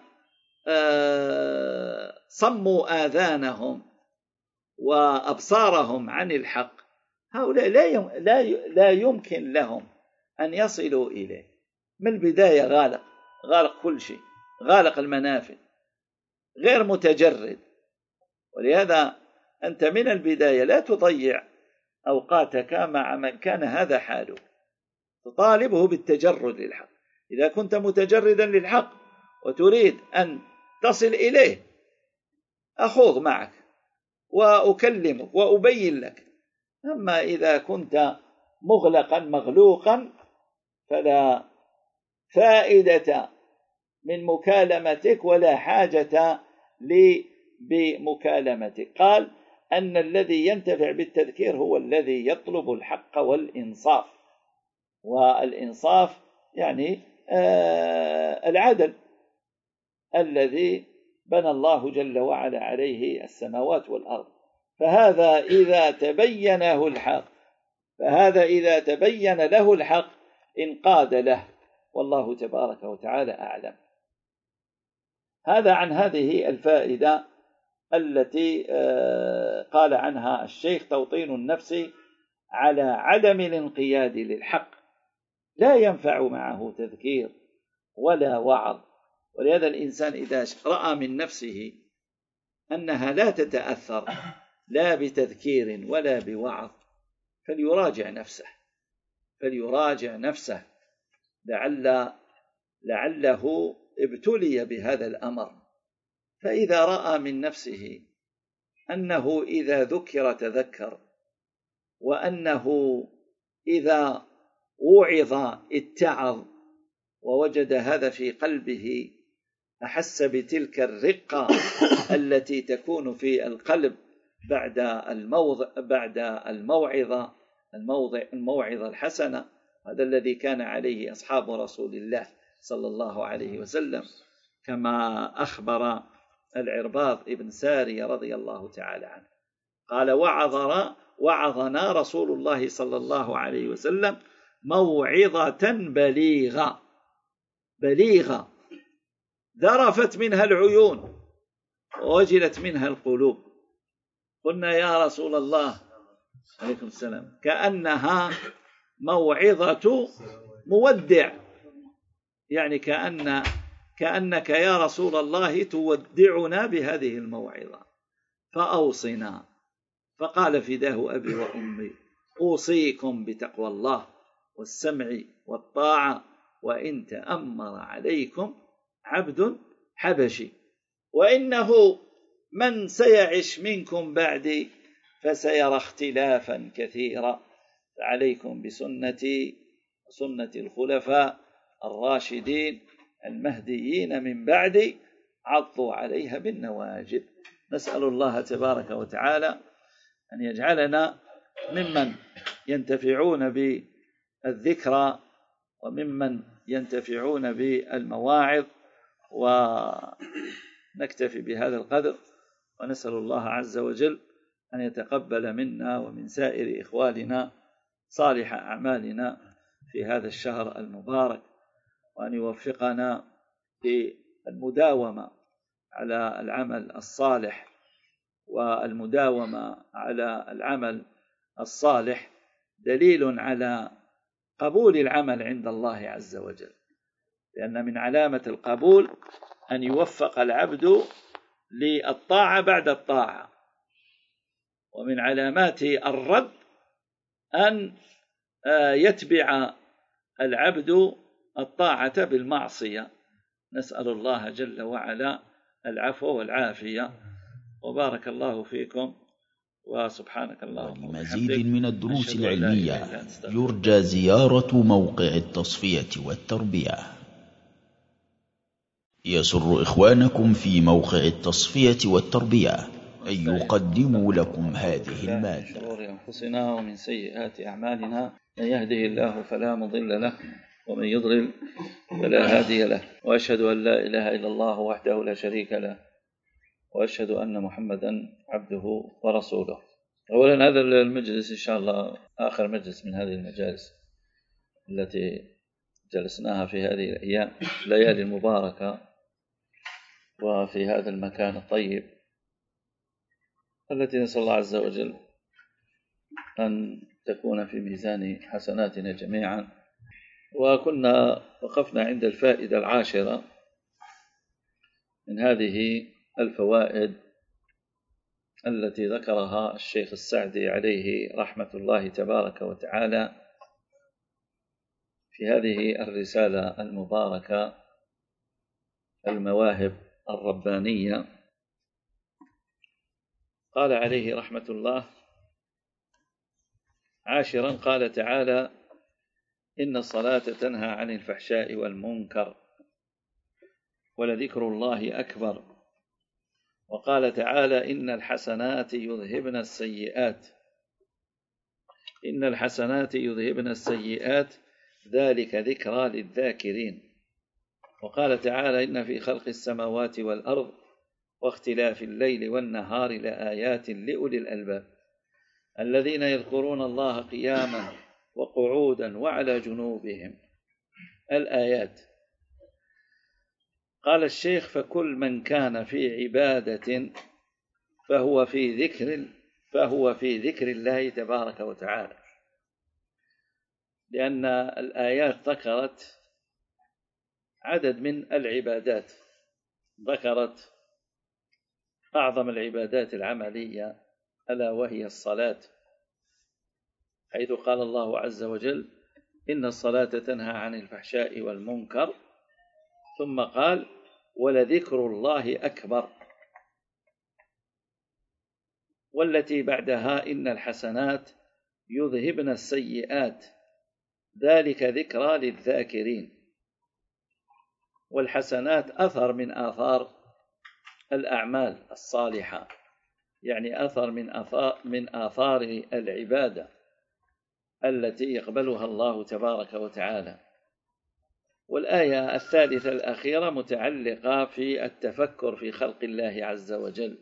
صموا آذانهم وأبصارهم عن الحق، هؤلاء لا يمكن لهم أن يصلوا إليه. من البداية غالق كل شيء، غالق المنافذ، غير متجرد. ولهذا أنت من البداية لا تضيع أوقاتك مع من كان هذا حاله، تطالبه بالتجرد للحق. إذا كنت متجردا للحق وتريد أن تصل إليه أخوض معك وأكلمك وأبين لك. أما إذا كنت مغلقا مغلوقا فلا فائدة من مكالمتك ولا حاجة بمكالمتك. قال أن الذي ينتفع بالتذكير هو الذي يطلب الحق والإنصاف. والإنصاف يعني العدل الذي بنى الله جل وعلا عليه السماوات والأرض. فهذا إذا تبين له الحق انقاد له، والله تبارك وتعالى أعلم. هذا عن هذه الفائدة التي قال عنها الشيخ: توطين النفس على عدم الانقياد للحق، لا ينفع معه تذكير ولا وعظ. ولهذا الإنسان إذا رأى من نفسه أنها لا تتأثر لا بتذكير ولا بوعظ فليراجع نفسه لعله ابتلي بهذا الأمر. فإذا رأى من نفسه أنه إذا ذكر تذكر وأنه إذا وعظ اتعظ ووجد هذا في قلبه، أحس بتلك الرقة التي تكون في القلب بعد الموعظة الحسنة. هذا الذي كان عليه أصحاب رسول الله صلى الله عليه وسلم، كما أخبر العرباض ابن سارية رضي الله تعالى عنه قال: وعظنا رسول الله صلى الله عليه وسلم موعظة بليغة ذرفت منها العيون ووجلت منها القلوب. قلنا يا رسول الله عليكم السلام كأنها موعظة مودع، يعني كأنك يا رسول الله تودعنا بهذه الموعظة، فأوصنا. فقال: فداه أبي وأمي أوصيكم بتقوى الله والسمع والطاعة وإن تأمر عليكم عبد حبشي، وإنه من سيعش منكم بعدي فسيرى اختلافا كثيرا، فعليكم بسنتي وسنة الخلفاء الراشدين المهديين من بعدي عضوا عليها بالنواجذ. نسأل الله تبارك وتعالى أن يجعلنا ممن ينتفعون بالذكرى وممن ينتفعون بالمواعظ، ونكتفي بهذا القدر، ونسأل الله عز وجل أن يتقبل منا ومن سائر إخواننا صالح أعمالنا في هذا الشهر المبارك، وأن يوفقنا للمداومة على العمل الصالح، والمداومة على العمل الصالح دليل على قبول العمل عند الله عز وجل، لأن من علامة القبول أن يوفق العبد للطاعة بعد الطاعة، ومن علامات الرد أن يتبع العبد الطاعة بالمعصية. نسأل الله جل وعلا العفو والعافية. وبارك الله فيكم، وسبحانك اللهم ولمزيد من الدروس العلمية يرجى زيارة موقع التصفية والتربية. يسر إخوانكم في موقع التصفية والتربية أن يقدموا لكم هذه المادة. من شرور أنفسنا ومن سيئات أعمالنا، من يهده الله فلا مضل له ومن يضلل فلا هادي له، وأشهد أن لا إله إلا الله وحده لا شريك له، وأشهد أن محمدا عبده ورسوله. أولا هذا المجلس إن شاء الله آخر مجلس من هذه المجالس التي جلسناها في هذه الأيام الليالي المباركة وفي هذا المكان الطيب، التي نسأل الله عز وجل أن تكون في ميزان حسناتنا جميعا. وكنا وقفنا عند الفائدة 10 من هذه الفوائد التي ذكرها الشيخ السعدي عليه رحمة الله تبارك وتعالى في هذه الرسالة المباركة المواهب الربانية. قال عليه رحمة الله: 10 قال تعالى: إن الصلاة تنهى عن الفحشاء والمنكر ولذكر الله أكبر. وقال تعالى: إن الحسنات يذهبن السيئات ذلك ذكرى للذاكرين. وقال تعالى: إن في خلق السماوات والأرض واختلاف الليل والنهار لآيات لأولي الألباب الذين يذكرون الله قياما وقعودا وعلى جنوبهم. الآيات. قال الشيخ: فكل من كان في عبادة فهو في ذكر الله تبارك وتعالى، لأن الآيات ذكرت عدد من العبادات، ذكرت أعظم العبادات العملية ألا وهي الصلاة، حيث قال الله عز وجل: إن الصلاة تنهى عن الفحشاء والمنكر، ثم قال: ولذكر الله أكبر. والتي بعدها: إن الحسنات يذهبن السيئات ذلك ذكرى للذاكرين. والحسنات أثر من آثار الأعمال الصالحة، يعني أثر من آثار العبادة التي يقبلها الله تبارك وتعالى. والآية الثالثة الأخيرة متعلقة في التفكر في خلق الله عز وجل،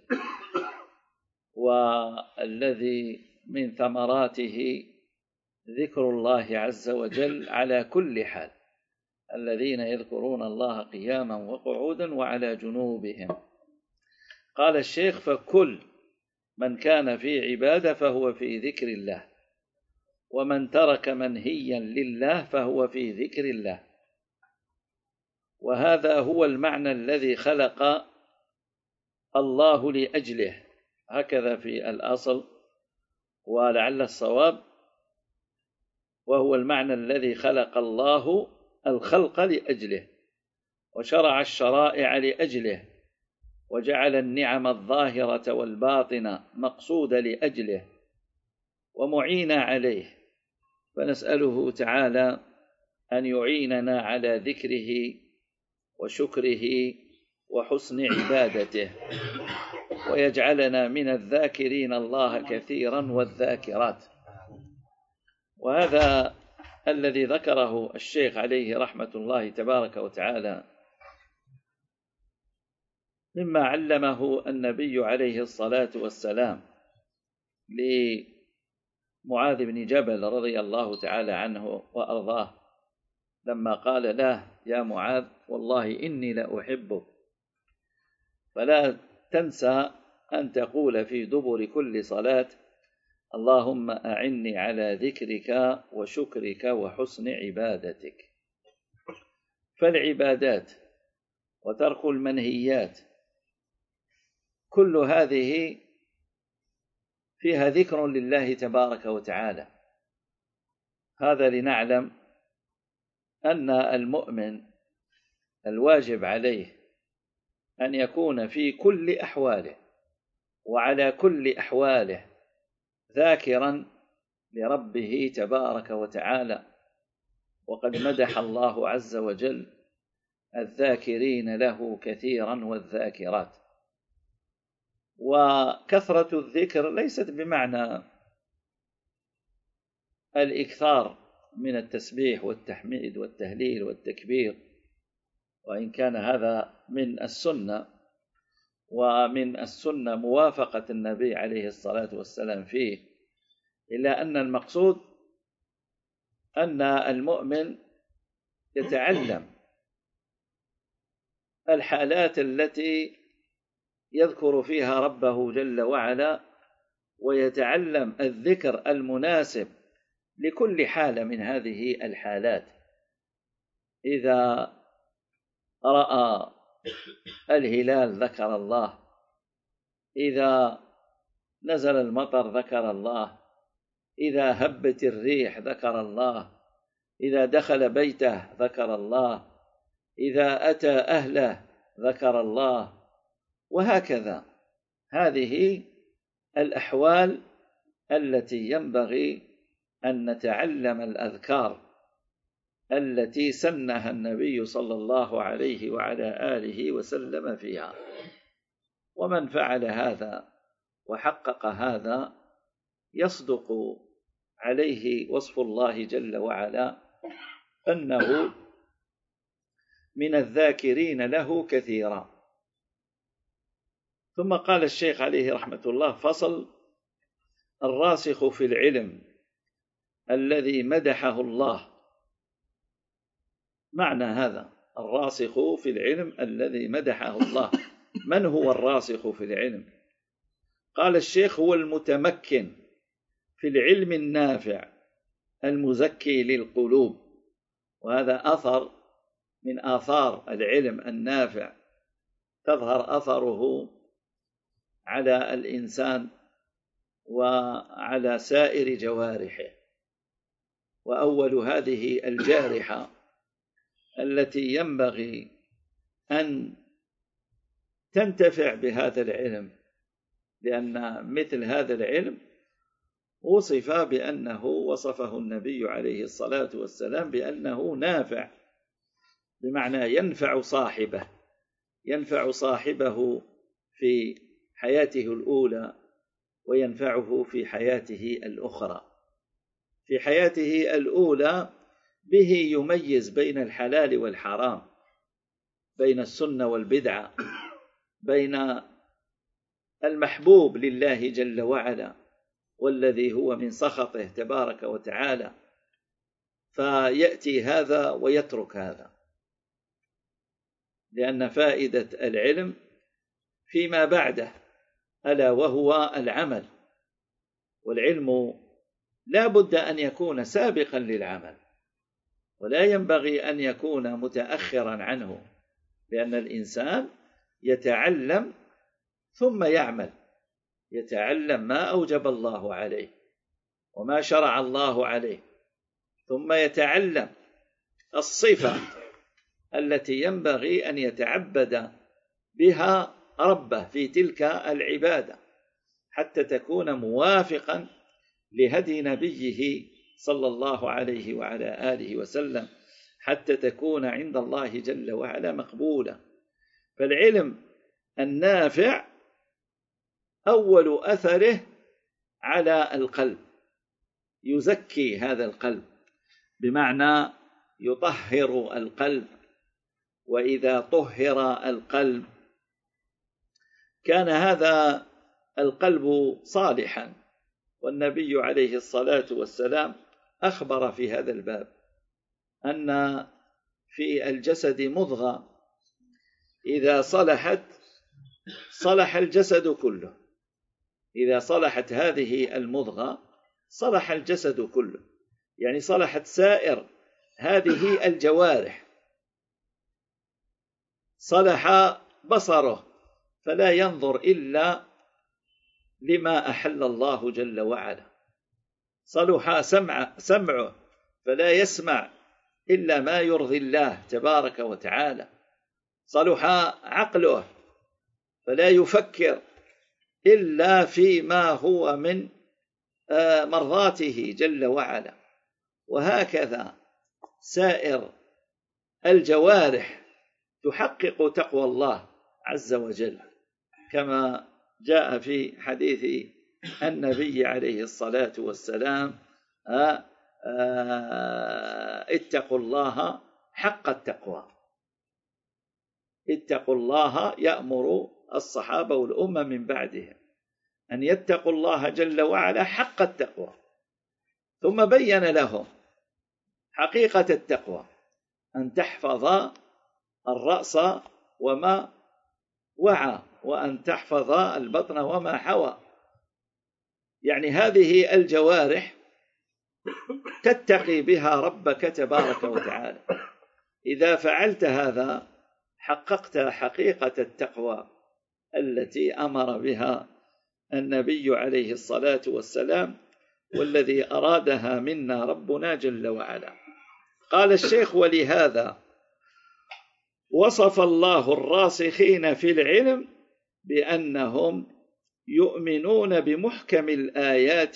والذي من ثمراته ذكر الله عز وجل على كل حال، الذين يذكرون الله قياما وقعودا وعلى جنوبهم. قال الشيخ: فكل من كان في عبادة فهو في ذكر الله، ومن ترك منهيا لله فهو في ذكر الله. وهذا هو المعنى الذي خلق الله لأجله، هكذا في الأصل، ولعل الصواب وهو المعنى الذي خلق الله الخلق لأجله، وشرع الشرائع لأجله، وجعل النعم الظاهرة والباطنة مقصودة لأجله ومعين عليه. فنسأله تعالى أن يعيننا على ذكره وشكره وحسن عبادته، ويجعلنا من الذاكرين الله كثيرا والذاكرات. وهذا الذي ذكره الشيخ عليه رحمة الله تبارك وتعالى مما علمه النبي عليه الصلاة والسلام لمعاذ بن جبل رضي الله تعالى عنه وأرضاه، لما قال له: يا معاذ، والله إني لأحبك، فلا تنسى أن تقول في دبر كل صلاة: اللهم أعني على ذكرك وشكرك وحسن عبادتك. فالعبادات وترك المنهيات كل هذه فيها ذكر لله تبارك وتعالى. هذا لنعلم أن المؤمن الواجب عليه أن يكون في كل أحواله وعلى كل أحواله ذاكرا لربه تبارك وتعالى. وقد مدح الله عز وجل الذاكرين له كثيرا والذاكرات. وكثرة الذكر ليست بمعنى الإكثار من التسبيح والتحميد والتهليل والتكبير، وإن كان هذا من السنة، ومن السنة موافقة النبي عليه الصلاة والسلام فيه، إلا أن المقصود أن المؤمن يتعلم الحالات التي يذكر فيها ربه جل وعلا، ويتعلم الذكر المناسب لكل حالة من هذه الحالات. إذا رأى الهلال ذكر الله، إذا نزل المطر ذكر الله، إذا هبت الريح ذكر الله، إذا دخل بيته ذكر الله، إذا أتى أهله ذكر الله، وهكذا. هذه الأحوال التي ينبغي أن نتعلم الأذكار التي سنها النبي صلى الله عليه وعلى آله وسلم فيها. ومن فعل هذا وحقق هذا يصدق عليه وصف الله جل وعلا أنه من الذاكرين له كثيرا. ثم قال الشيخ عليه رحمة الله: فصل: الراسخ في العلم الذي مدحه الله. معنى هذا الراسخ في العلم الذي مدحه الله، من هو الراسخ في العلم؟ قال الشيخ: هو المتمكن في العلم النافع المزكي للقلوب. وهذا أثر من آثار العلم النافع، تظهر أثره على الإنسان وعلى سائر جوارحه. وأول هذه الجارحة التي ينبغي أن تنتفع بهذا العلم، لأن مثل هذا العلم وصفه النبي عليه الصلاة والسلام بأنه نافع، بمعنى ينفع صاحبه في حياته الأولى وينفعه في حياته الأخرى. في حياته الأولى به يميز بين الحلال والحرام، بين السنة والبدعة، بين المحبوب لله جل وعلا والذي هو من سخطه تبارك وتعالى، فيأتي هذا ويترك هذا، لأن فائدة العلم فيما بعده ألا وهو العمل، والعلم لا بد أن يكون سابقا للعمل، ولا ينبغي أن يكون متأخرا عنه، لأن الإنسان يتعلم ثم يعمل، يتعلم ما أوجب الله عليه وما شرع الله عليه، ثم يتعلم الصفة التي ينبغي أن يتعبد بها ربه في تلك العبادة حتى تكون موافقا لهدي نبيه صلى الله عليه وعلى آله وسلم، حتى تكون عند الله جل وعلا مقبولة. فالعلم النافع أول أثره على القلب، يزكي هذا القلب، بمعنى يطهر القلب، وإذا طهر القلب كان هذا القلب صالحا. والنبي عليه الصلاة والسلام أخبر في هذا الباب أن في الجسد مضغة إذا صلحت صلح الجسد كله، إذا صلحت هذه المضغة صلح الجسد كله، يعني صلحت سائر هذه الجوارح، صلح بصره فلا ينظر إلا لما أحل الله جل وعلا، صلح سمعه فلا يسمع إلا ما يرضي الله تبارك وتعالى، صلح عقله فلا يفكر إلا فيما هو من مرضاته جل وعلا. وهكذا سائر الجوارح تحقق تقوى الله عز وجل، كما جاء في حديث النبي عليه الصلاة والسلام: اتقوا الله حق التقوى. اتقوا الله يأمر الصحابة والأمة من بعدهم أن يتقوا الله جل وعلا حق التقوى، ثم بين لهم حقيقة التقوى: أن تحفظ الرأس وما وعى، وأن تحفظ البطن وما حوى، يعني هذه الجوارح تتقي بها ربك تبارك وتعالى. إذا فعلت هذا حققت حقيقة التقوى التي أمر بها النبي عليه الصلاة والسلام، والذي أرادها منا ربنا جل وعلا. قال الشيخ: ولهذا وصف الله الراسخين في العلم بأنهم يؤمنون بمحكم الآيات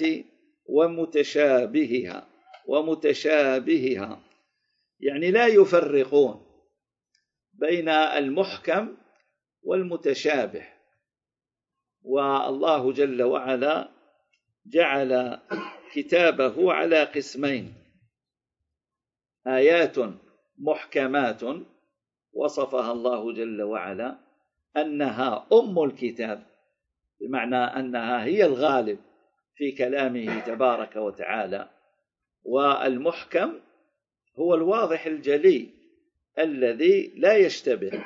ومتشابهها، يعني لا يفرقون بين المحكم والمتشابه. والله جل وعلا جعل كتابه على قسمين: آيات محكمات وصفها الله جل وعلا أنها أم الكتاب، بمعنى أنها هي الغالب في كلامه تبارك وتعالى، والمحكم هو الواضح الجلي الذي لا يشتبه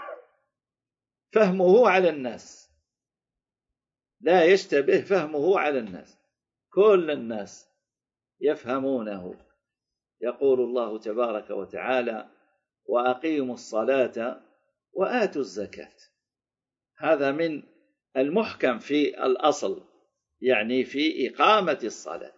فهمه على الناس، لا يشتبه فهمه على الناس، كل الناس يفهمونه. يقول الله تبارك وتعالى: وأقيموا الصلاة وآتوا الزكاة. هذا من المحكم في الأصل، يعني في إقامة الصلاة.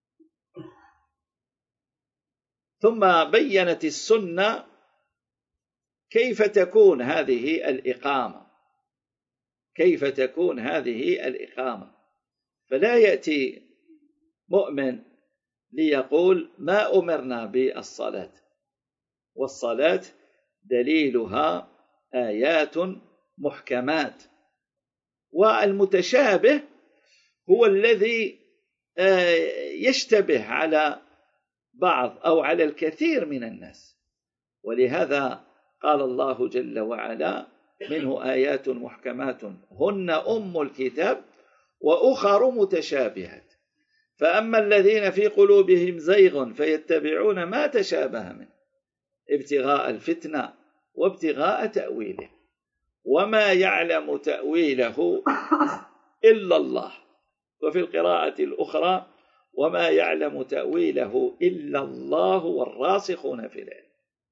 ثم بينت السنة كيف تكون هذه الإقامة، كيف تكون هذه الإقامة. فلا يأتي مؤمن ليقول ما أمرنا بالصلاة، والصلاة دليلها آيات محكمات، والمتشابه هو الذي يشتبه على بعض أو على الكثير من الناس. ولهذا قال الله جل وعلا منه آيات محكمات هن أم الكتاب وأخر متشابهات، فأما الذين في قلوبهم زيغ فيتبعون ما تشابه منه ابتغاء الفتنة وابتغاء تأويله وما يعلم تأويله إلا الله. وفي القراءة الأخرى وما يعلم تأويله إلا الله والراسخون في العلم.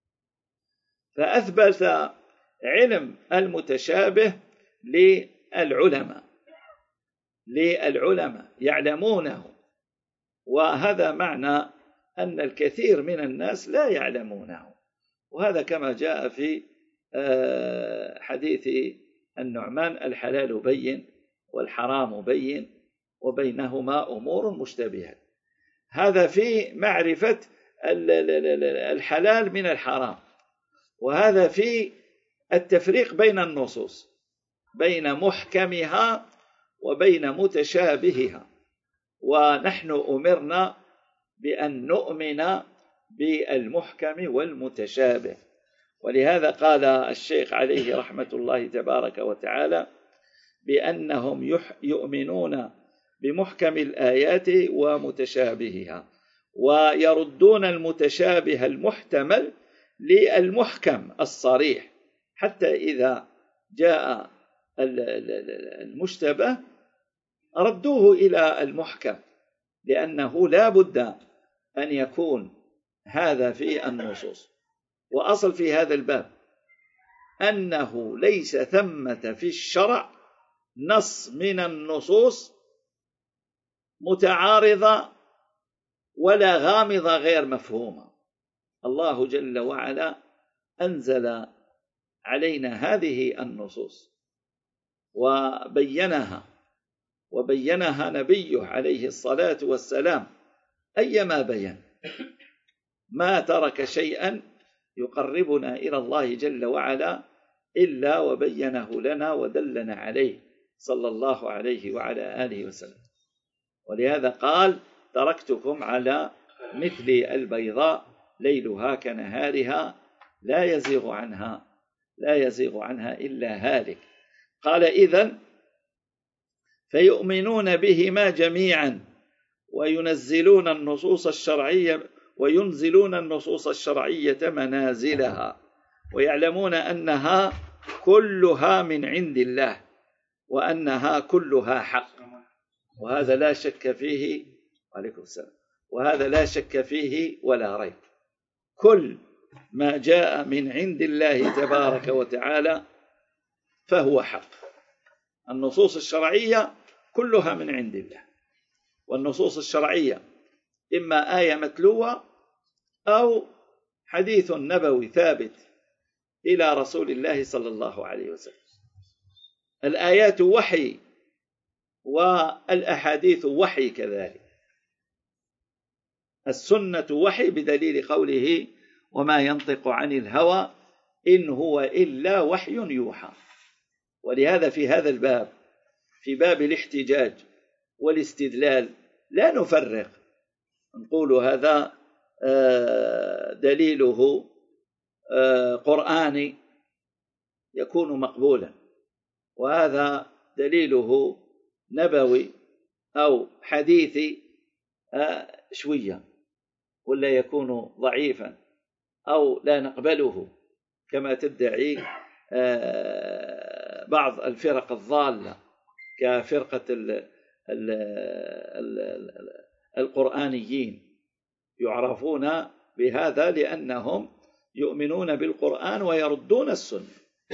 فأثبت علم المتشابه للعلماء يعلمونه، وهذا معنى أن الكثير من الناس لا يعلمونه، وهذا كما جاء في حديث النعمان الحلال بين والحرام بين وبينهما أمور مشتبهات. هذا في معرفة الحلال من الحرام، وهذا في التفريق بين النصوص بين محكمها وبين متشابهها. ونحن أمرنا بأن نؤمن بالمحكم والمتشابه، ولهذا قال الشيخ عليه رحمة الله تبارك وتعالى بأنهم يؤمنون بمحكم الآيات ومتشابهها، ويردون المتشابه المحتمل للمحكم الصريح، حتى إذا جاء المشتبه ردوه إلى المحكم، لأنه لا بد أن يكون هذا في النصوص. وأصل في هذا الباب أنه ليس ثمة في الشرع نص من النصوص متعارضة ولا غامضة غير مفهومة. الله جل وعلا أنزل علينا هذه النصوص وبينها نبيه عليه الصلاة والسلام أيما بيان، ما ترك شيئا يقربنا إلى الله جل وعلا إلا وبينه لنا ودلنا عليه صلى الله عليه وعلى آله وسلم. ولهذا قال تركتكم على مثل البيضاء ليلها كنهارها لا يزيغ عنها إلا هالك. قال إذن فيؤمنون بهما جميعا وينزلون النصوص الشرعية منازلها، ويعلمون أنها كلها من عند الله وأنها كلها حق، وهذا لا شك فيه. وعليكم السلام. وهذا لا شك فيه ولا ريب، كل ما جاء من عند الله تبارك وتعالى فهو حق. النصوص الشرعية كلها من عند الله، والنصوص الشرعية إما آية متلوة أو حديث نبوي ثابت إلى رسول الله صلى الله عليه وسلم. الآيات وحي والأحاديث وحي كذلك. السنة وحي بدليل قوله وما ينطق عن الهوى إن هو إلا وحي يوحى. ولهذا في هذا الباب، في باب الاحتجاج والاستدلال، لا نفرق، نقول هذا دليله قرآني يكون مقبولا، وهذا دليله نبوي أو حديثي شوية، ولا يكون ضعيفا أو لا نقبله، كما تدعي بعض الفرق الضالة كفرقة القرآنيين، يعرفون بهذا لأنهم يؤمنون بالقرآن ويردون السنة،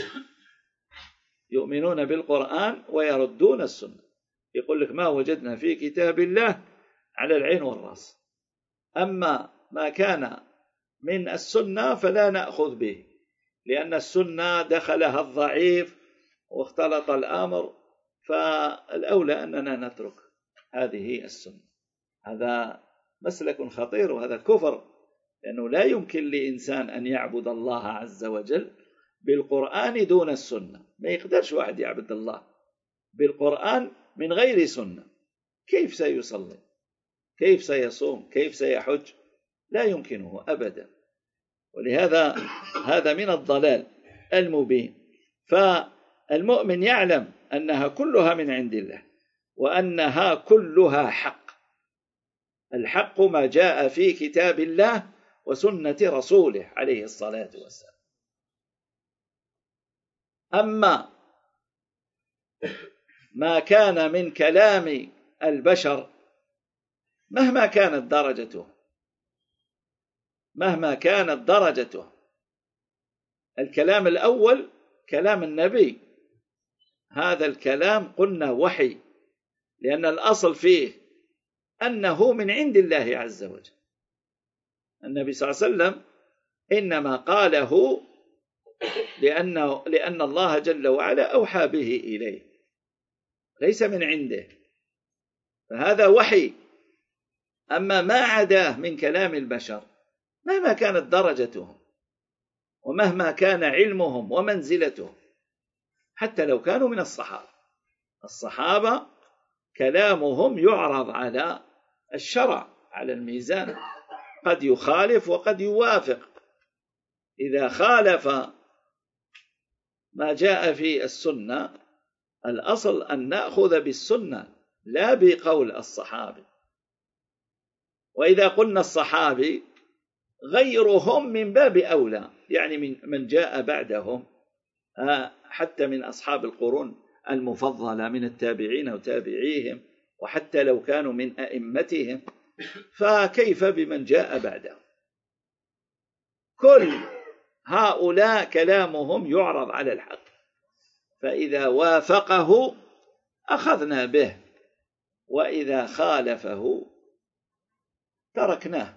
يؤمنون بالقرآن ويردون السنة. يقول لك ما وجدنا في كتاب الله على العين والرأس، أما ما كان من السنة فلا نأخذ به، لأن السنة دخلها الضعيف واختلط الأمر، فالأولى أننا نترك هذه السنة. هذا مسلك خطير، وهذا كفر، لأنه لا يمكن لإنسان أن يعبد الله عز وجل بالقرآن دون السنة. ما يقدرش واحد يعبد الله بالقرآن من غير سنة. كيف سيصلي؟ كيف سيصوم؟ كيف سيحج؟ لا يمكنه أبدا. ولهذا هذا من الضلال المبين. فالمؤمن يعلم أنها كلها من عند الله، وأنها كلها حق. الحق ما جاء في كتاب الله وسنة رسوله عليه الصلاة والسلام. أما ما كان من كلام البشر مهما كانت درجته، الكلام الأول كلام النبي، هذا الكلام قلنا وحي، لأن الأصل فيه أنه من عند الله عز وجل. النبي صلى الله عليه وسلم إنما قاله لأن الله جل وعلا أوحى به إليه، ليس من عنده، فهذا وحي. أما ما عداه من كلام البشر مهما كانت درجتهم ومهما كان علمهم ومنزلتهم، حتى لو كانوا من الصحابة كلامهم يعرض على الشرع، على الميزان، قد يخالف وقد يوافق. إذا خالف ما جاء في السنة الأصل أن نأخذ بالسنة لا بقول الصحابي. وإذا قلنا الصحابي غيرهم من باب أولى، يعني من جاء بعدهم، حتى من أصحاب القرون المفضلة من التابعين وتابعيهم، وحتى لو كانوا من أئمتهم، فكيف بمن جاء بعدهم؟ كل هؤلاء كلامهم يعرض على الحق، فإذا وافقه أخذنا به، وإذا خالفه تركناه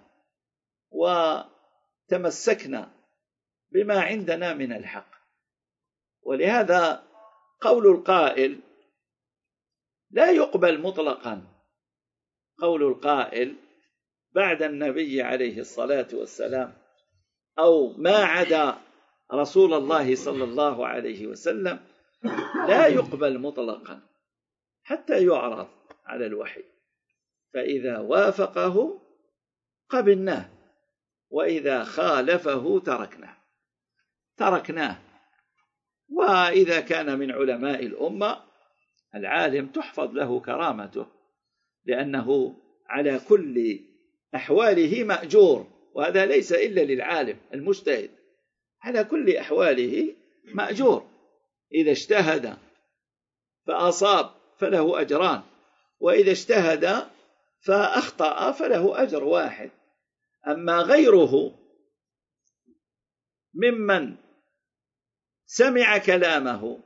وتمسكنا بما عندنا من الحق. ولهذا قول القائل لا يقبل مطلقا، قول القائل بعد النبي عليه الصلاة والسلام أو ما عدا رسول الله صلى الله عليه وسلم لا يقبل مطلقا حتى يعرض على الوحي، فإذا وافقه قبلناه، وإذا خالفه تركناه. وإذا كان من علماء الأمة العالم تحفظ له كرامته، لأنه على كل أحواله مأجور، وهذا ليس إلا للعالم المجتهد، على كل أحواله مأجور. إذا اجتهد فأصاب فله أجران، وإذا اجتهد فأخطأ فله أجر واحد. أما غيره ممن سمع كلامه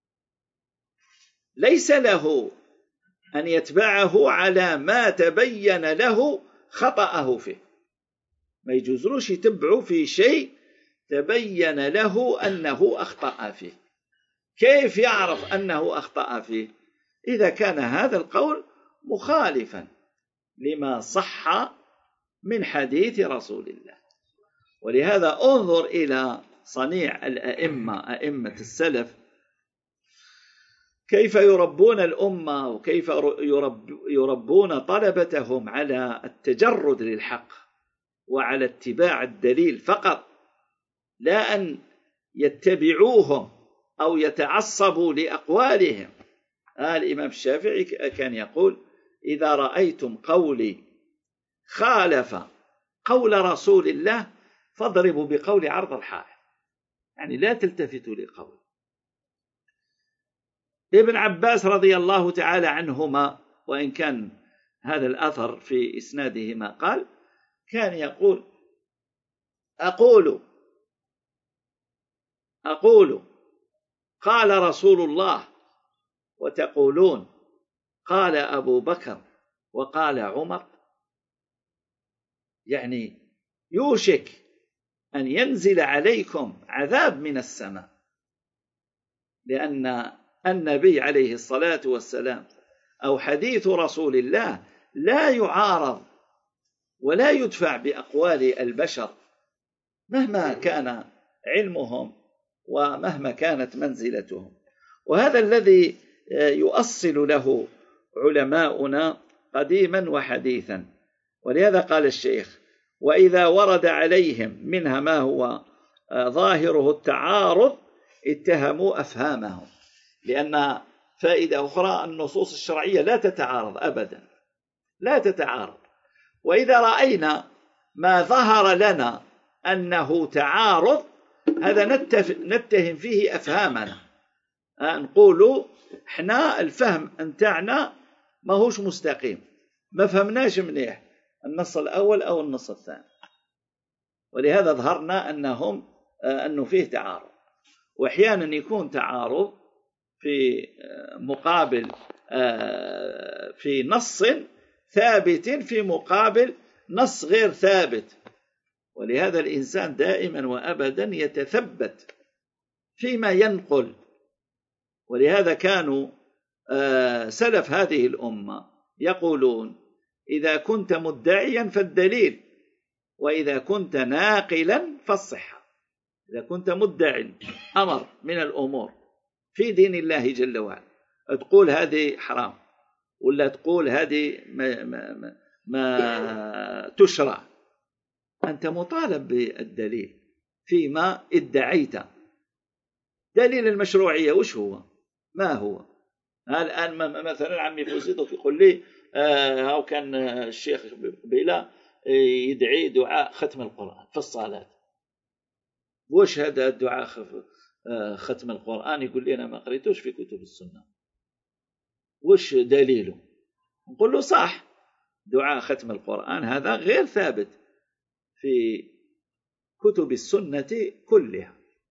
ليس له أن يتبعه على ما تبين له خطأه فيه، ما يجوزلوش يتبعه في شيء تبين له أنه أخطأ فيه. كيف يعرف أنه أخطأ فيه؟ إذا كان هذا القول مخالفا لما صح من حديث رسول الله. ولهذا انظر إلى صنيع الأئمة، أئمة السلف، كيف يربون الأمة، وكيف يربون طلبتهم على التجرد للحق وعلى اتباع الدليل فقط، لا أن يتبعوهم أو يتعصبوا لأقوالهم. الإمام الشافعي كان يقول إذا رأيتم قولي خالف قول رسول الله فاضربوا بقول عرض الحائط، يعني لا تلتفتوا لقول. ابن عباس رضي الله تعالى عنهما، وإن كان هذا الأثر في إسناده ما قال، كان يقول أقول قال رسول الله وتقولون قال أبو بكر وقال عمر، يعني يوشك أن ينزل عليكم عذاب من السماء، لأن النبي عليه الصلاة والسلام أو حديث رسول الله لا يعارض ولا يدفع بأقوال البشر مهما كان علمهم ومهما كانت منزلتهم. وهذا الذي يؤصل له علماؤنا قديما وحديثا. ولهذا قال الشيخ: وإذا ورد عليهم منها ما هو ظاهره التعارض اتهموا أفهامهم. لأن فائدة أخرى: النصوص الشرعية لا تتعارض أبدا، لا تتعارض. وإذا رأينا ما ظهر لنا أنه تعارض، هذا نتهم فيه أفهامنا، نقول احنا الفهم انتعنا ما هوش مستقيم، ما فهمناش منيح النص الأول أو النص الثاني. ولهذا ظهرنا أنه فيه تعارض. وأحيانا يكون تعارض في مقابل في نص ثابت في مقابل نص غير ثابت. ولهذا الإنسان دائما وأبدا يتثبت فيما ينقل. ولهذا كانوا سلف هذه الأمة يقولون: إذا كنت مدعيا فالدليل، وإذا كنت ناقلا فالصحة. إذا كنت مدعي أمر من الأمور في دين الله جل وعلا، تقول هذه حرام ولا تقول هذه ما تشرع، أنت مطالب بالدليل فيما ادعيت. دليل المشروعية وش هو؟ ما هو؟ الآن مثلا عمي فوزيدو يقول لي أو كان الشيخ بلا يدعي دعاء ختم القرآن في الصلاة. وش هذا الدعاء ختم القرآن؟ يقول لي أنا ما قريتوش في كتب السنة، وش دليله؟ نقول له صح، دعاء ختم القرآن هذا غير ثابت في كتب السنة كلها.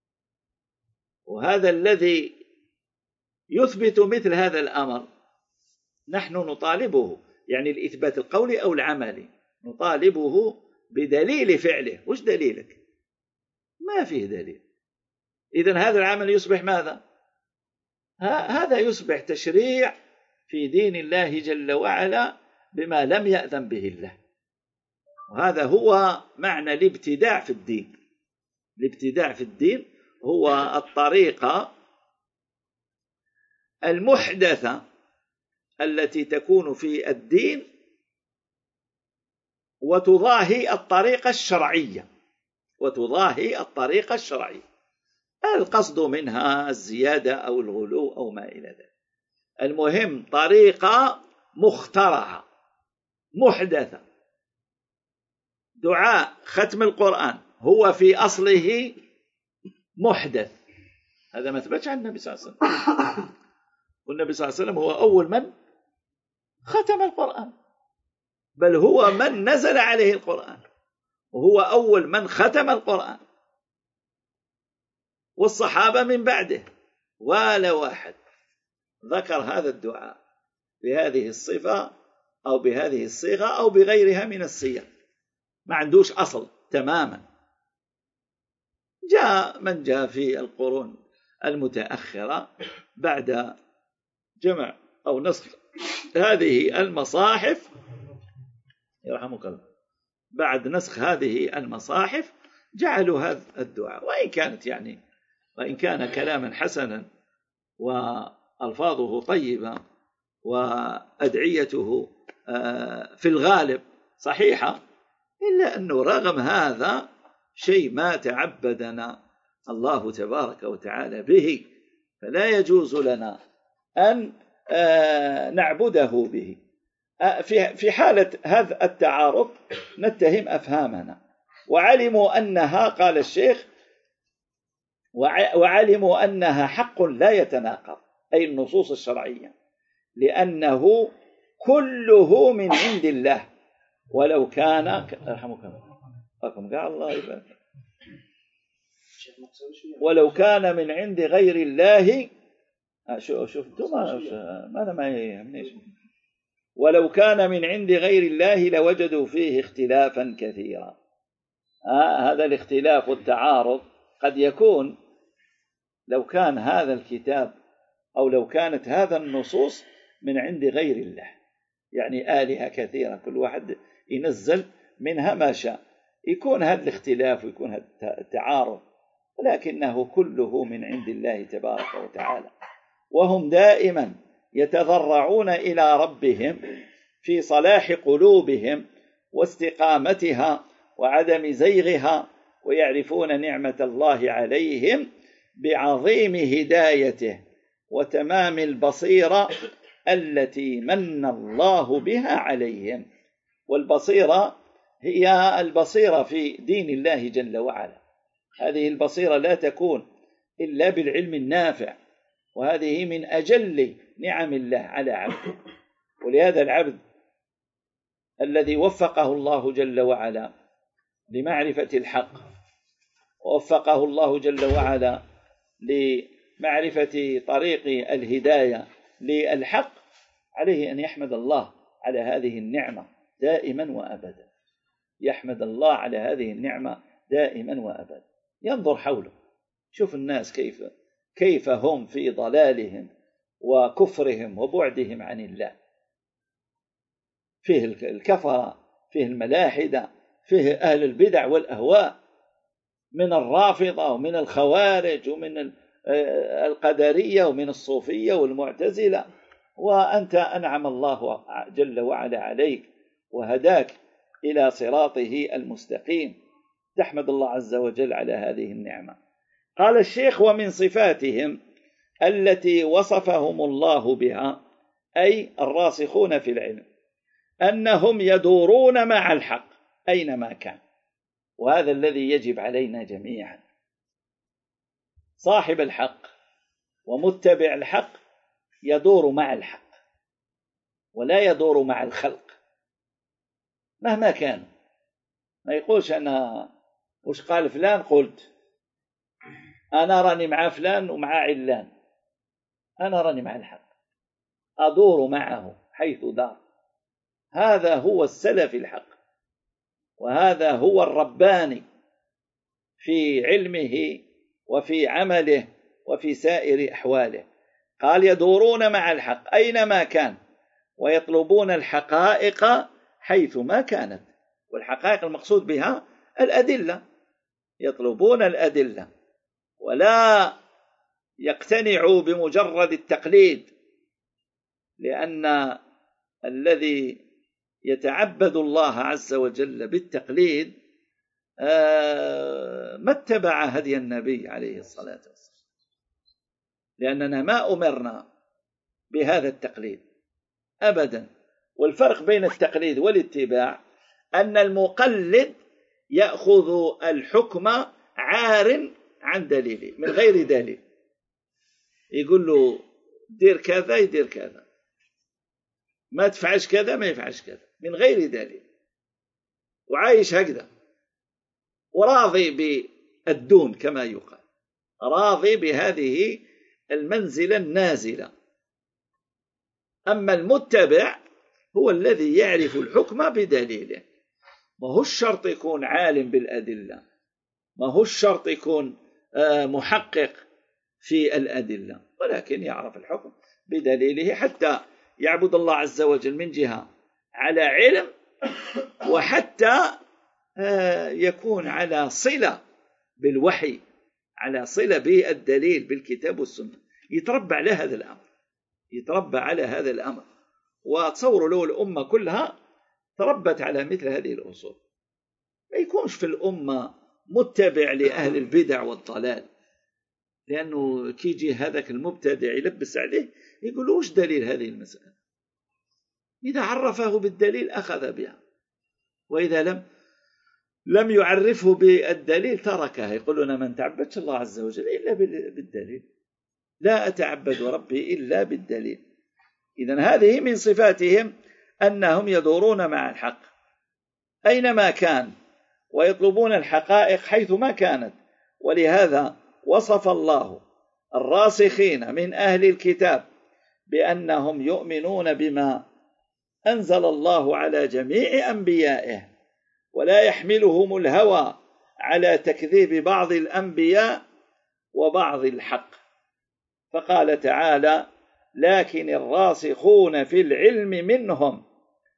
وهذا الذي يثبت مثل هذا الأمر نحن نطالبه، يعني الإثبات القولي أو العملي، نطالبه بدليل فعله. وش دليلك؟ ما فيه دليل. إذن هذا العمل يصبح ماذا؟ هذا يصبح تشريع في دين الله جل وعلا بما لم يأذن به الله. وهذا هو معنى الابتداع في الدين. الابتداع في الدين هو الطريقة المحدثة التي تكون في الدين وتضاهي الطريقة الشرعية، وتضاهي الطريقة الشرعية. القصد منها الزيادة أو الغلو أو ما إلى ذلك. المهم طريقة مخترعة محدثة. دعاء ختم القرآن هو في أصله محدث، هذا ما ثبتش عن النبي صلى الله عليه وسلم. والنبي صلى الله عليه وسلم هو أول من ختم القرآن، بل هو من نزل عليه القرآن، وهو أول من ختم القرآن. والصحابة من بعده ولا واحد ذكر هذا الدعاء بهذه الصفة أو بهذه الصيغة أو بغيرها من الصيغ، ما عندوش أصل تماما. جاء من جاء في القرون المتأخرة بعد جمع أو نسخ هذه المصاحف، يرحمك الله، بعد نسخ هذه المصاحف جعلوا هذا الدعاء، وإن كان كلاما حسنا وألفاظه طيبة وأدعيته في الغالب صحيحة، إلا أنه رغم هذا شيء ما تعبدنا الله تبارك وتعالى به، فلا يجوز لنا أن نعبده به. في حالة هذا التعارض نتهم أفهامنا. وعلموا أنها، قال الشيخ، وعلموا أنها حق لا يتناقض، أي النصوص الشرعية، لأنه كله من عند الله، ولو كان الله يبارك، ولو كان من عند غير الله، ولو كان من عند غير الله لوجدوا فيه اختلافا كثيرا. هذا الاختلاف والتعارض قد يكون لو كان هذا الكتاب أو لو كانت هذا النصوص من عند غير الله، يعني آلهة كثيرة كل واحد ينزل منها ما شاء، يكون هذا الاختلاف ويكون هذا التعارض، ولكنه كله من عند الله تبارك وتعالى. وهم دائما يتضرعون إلى ربهم في صلاح قلوبهم واستقامتها وعدم زيغها، ويعرفون نعمة الله عليهم بعظيم هدايته وتمام البصيرة التي من الله بها عليهم. والبصيرة هي البصيرة في دين الله جل وعلا. هذه البصيرة لا تكون إلا بالعلم النافع، وهذه من أجل نعم الله على عبده. ولهذا العبد الذي وفقه الله جل وعلا لمعرفة الحق، ووفقه الله جل وعلا لمعرفة طريق الهداية للحق، عليه أن يحمد الله على هذه النعمة دائما وأبدا، يحمد الله على هذه النعمة دائما وأبدا. ينظر حوله، شوف الناس كيف هم في ضلالهم وكفرهم وبعدهم عن الله، فيه الكفرة، فيه الملاحدة، فيه أهل البدع والأهواء من الرافضة ومن الخوارج ومن القدرية ومن الصوفية والمعتزلة، وأنت أنعم الله جل وعلا عليك وهداك إلى صراطه المستقيم، تحمد الله عز وجل على هذه النعمة. قال الشيخ: ومن صفاتهم التي وصفهم الله بها، أي الراسخون في العلم، أنهم يدورون مع الحق أينما كان. وهذا الذي يجب علينا جميعا. صاحب الحق ومتبع الحق يدور مع الحق ولا يدور مع الخلق مهما كان. ما يقولش أنا وش قال فلان قلت، أنا راني مع فلان ومع علان، أنا راني مع الحق أدور معه حيث دار. هذا هو السلف الحق، وهذا هو الرباني في علمه وفي عمله وفي سائر أحواله. قال: يدورون مع الحق أينما كان، ويطلبون الحقائق حيث ما كانت. والحقائق المقصود بها الأدلة، يطلبون الأدلة ولا يقتنعوا بمجرد التقليد، لأن الذي يتعبد الله عز وجل بالتقليد ما اتبع هدي النبي عليه الصلاة والسلام، لأننا ما أمرنا بهذا التقليد أبدا. والفرق بين التقليد والاتباع أن المقلد يأخذ الحكم عار عن دليله من غير دليل، يقول له دير كذا يدير كذا، ما تفعلش كذا ما يفعلش كذا، من غير دليل، وعايش هكذا وراضي بالدون كما يقال، راضي بهذه المنزلة النازلة. أما المتبع هو الذي يعرف الحكم بدليله، ما هو الشرط يكون عالم بالأدلة، ما هو الشرط يكون محقق في الأدلة، ولكن يعرف الحكم بدليله حتى يعبد الله عز وجل من جهة على علم، وحتى يكون على صلة بالوحي، على صلة بالدليل بالكتاب والسنة، يتربى على هذا الأمر، يتربى على هذا الأمر. وتصوروا له الأمة كلها تربت على مثل هذه الأصول، ما يكونش في الأمة متبع لأهل البدع والضلال، لأنه كيجي هذاك المبتدع يلبس عليه يقول وش دليل هذه المسألة، إذا عرفه بالدليل أخذ بها، وإذا لم يعرفه بالدليل تركها. يقولون من تعبدش الله عز وجل إلا بالدليل، لا أتعبد ربي إلا بالدليل. إذن هذه من صفاتهم أنهم يدورون مع الحق أينما كان، ويطلبون الحقائق حيث ما كانت. ولهذا وصف الله الراسخين من أهل الكتاب بأنهم يؤمنون بما أنزل الله على جميع أنبيائه، ولا يحملهم الهوى على تكذيب بعض الأنبياء وبعض الحق. فقال تعالى: لكن الراسخون في العلم منهم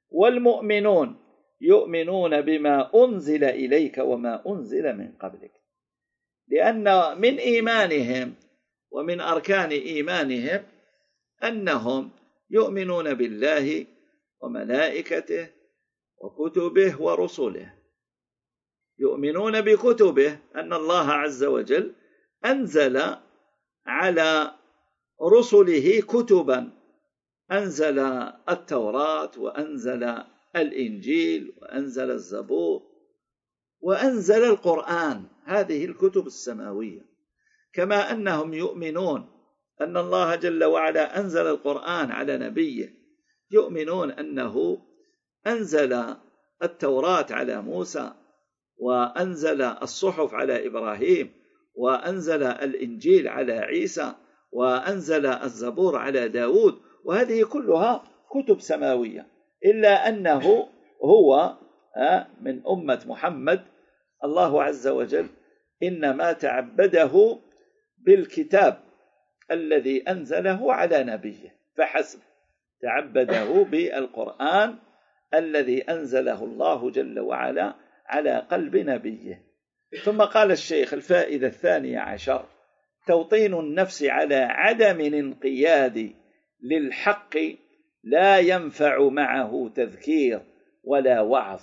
والمؤمنون يؤمنون بما أنزل إليك وما أنزل من قبلك، لأن من إيمانهم ومن أركان إيمانهم أنهم يؤمنون بالله وملائكته وكتبه ورسله. يؤمنون بكتبه، أن الله عز وجل أنزل على رسله كتبا، أنزل التوراة وأنزل الإنجيل وأنزل الزبور وأنزل القرآن، هذه الكتب السماوية. كما أنهم يؤمنون أن الله جل وعلا أنزل القرآن على نبيه، يؤمنون أنه أنزل التوراة على موسى، وأنزل الصحف على إبراهيم، وأنزل الإنجيل على عيسى، وأنزل الزبور على داود، وهذه كلها كتب سماوية. إلا أنه هو من أمة محمد الله عز وجل إنما تعبده بالكتاب الذي أنزله على نبيه فحسب، تعبده بالقرآن الذي أنزله الله جل وعلا على قلب نبيه. ثم قال الشيخ: الفائدة 12، توطين النفس على عدم الانقياد للحق لا ينفع معه تذكير ولا وعظ.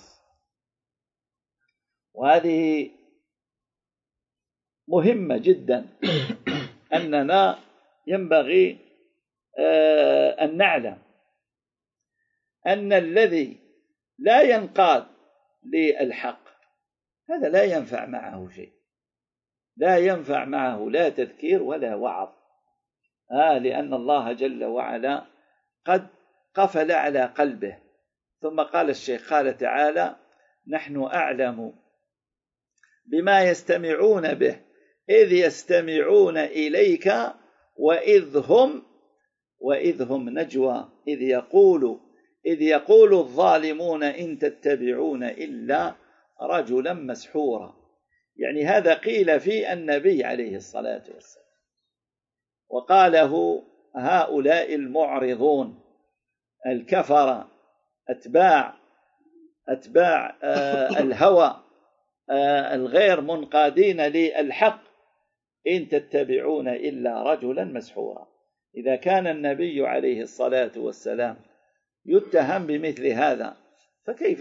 وهذه مهمة جدا، أننا ينبغي أن نعلم أن الذي لا ينقاد للحق هذا لا ينفع معه شيء، لا ينفع معه لا تذكير ولا وعظ، لأن الله جل وعلا قد قفل على قلبه. ثم قال الشيخ، قال تعالى: نحن أعلم بما يستمعون به إذ يستمعون إليك وإذ هم نجوى إذ يقول الظالمون إن تتبعون إلا رجلا مسحورا. يعني هذا قيل في النبي عليه الصلاة والسلام، وقاله هؤلاء المعرضون الكفر أتباع الهوى الغير منقادين للحق، إن تتبعون إلا رجلا مسحورا. إذا كان النبي عليه الصلاة والسلام يتهم بمثل هذا فكيف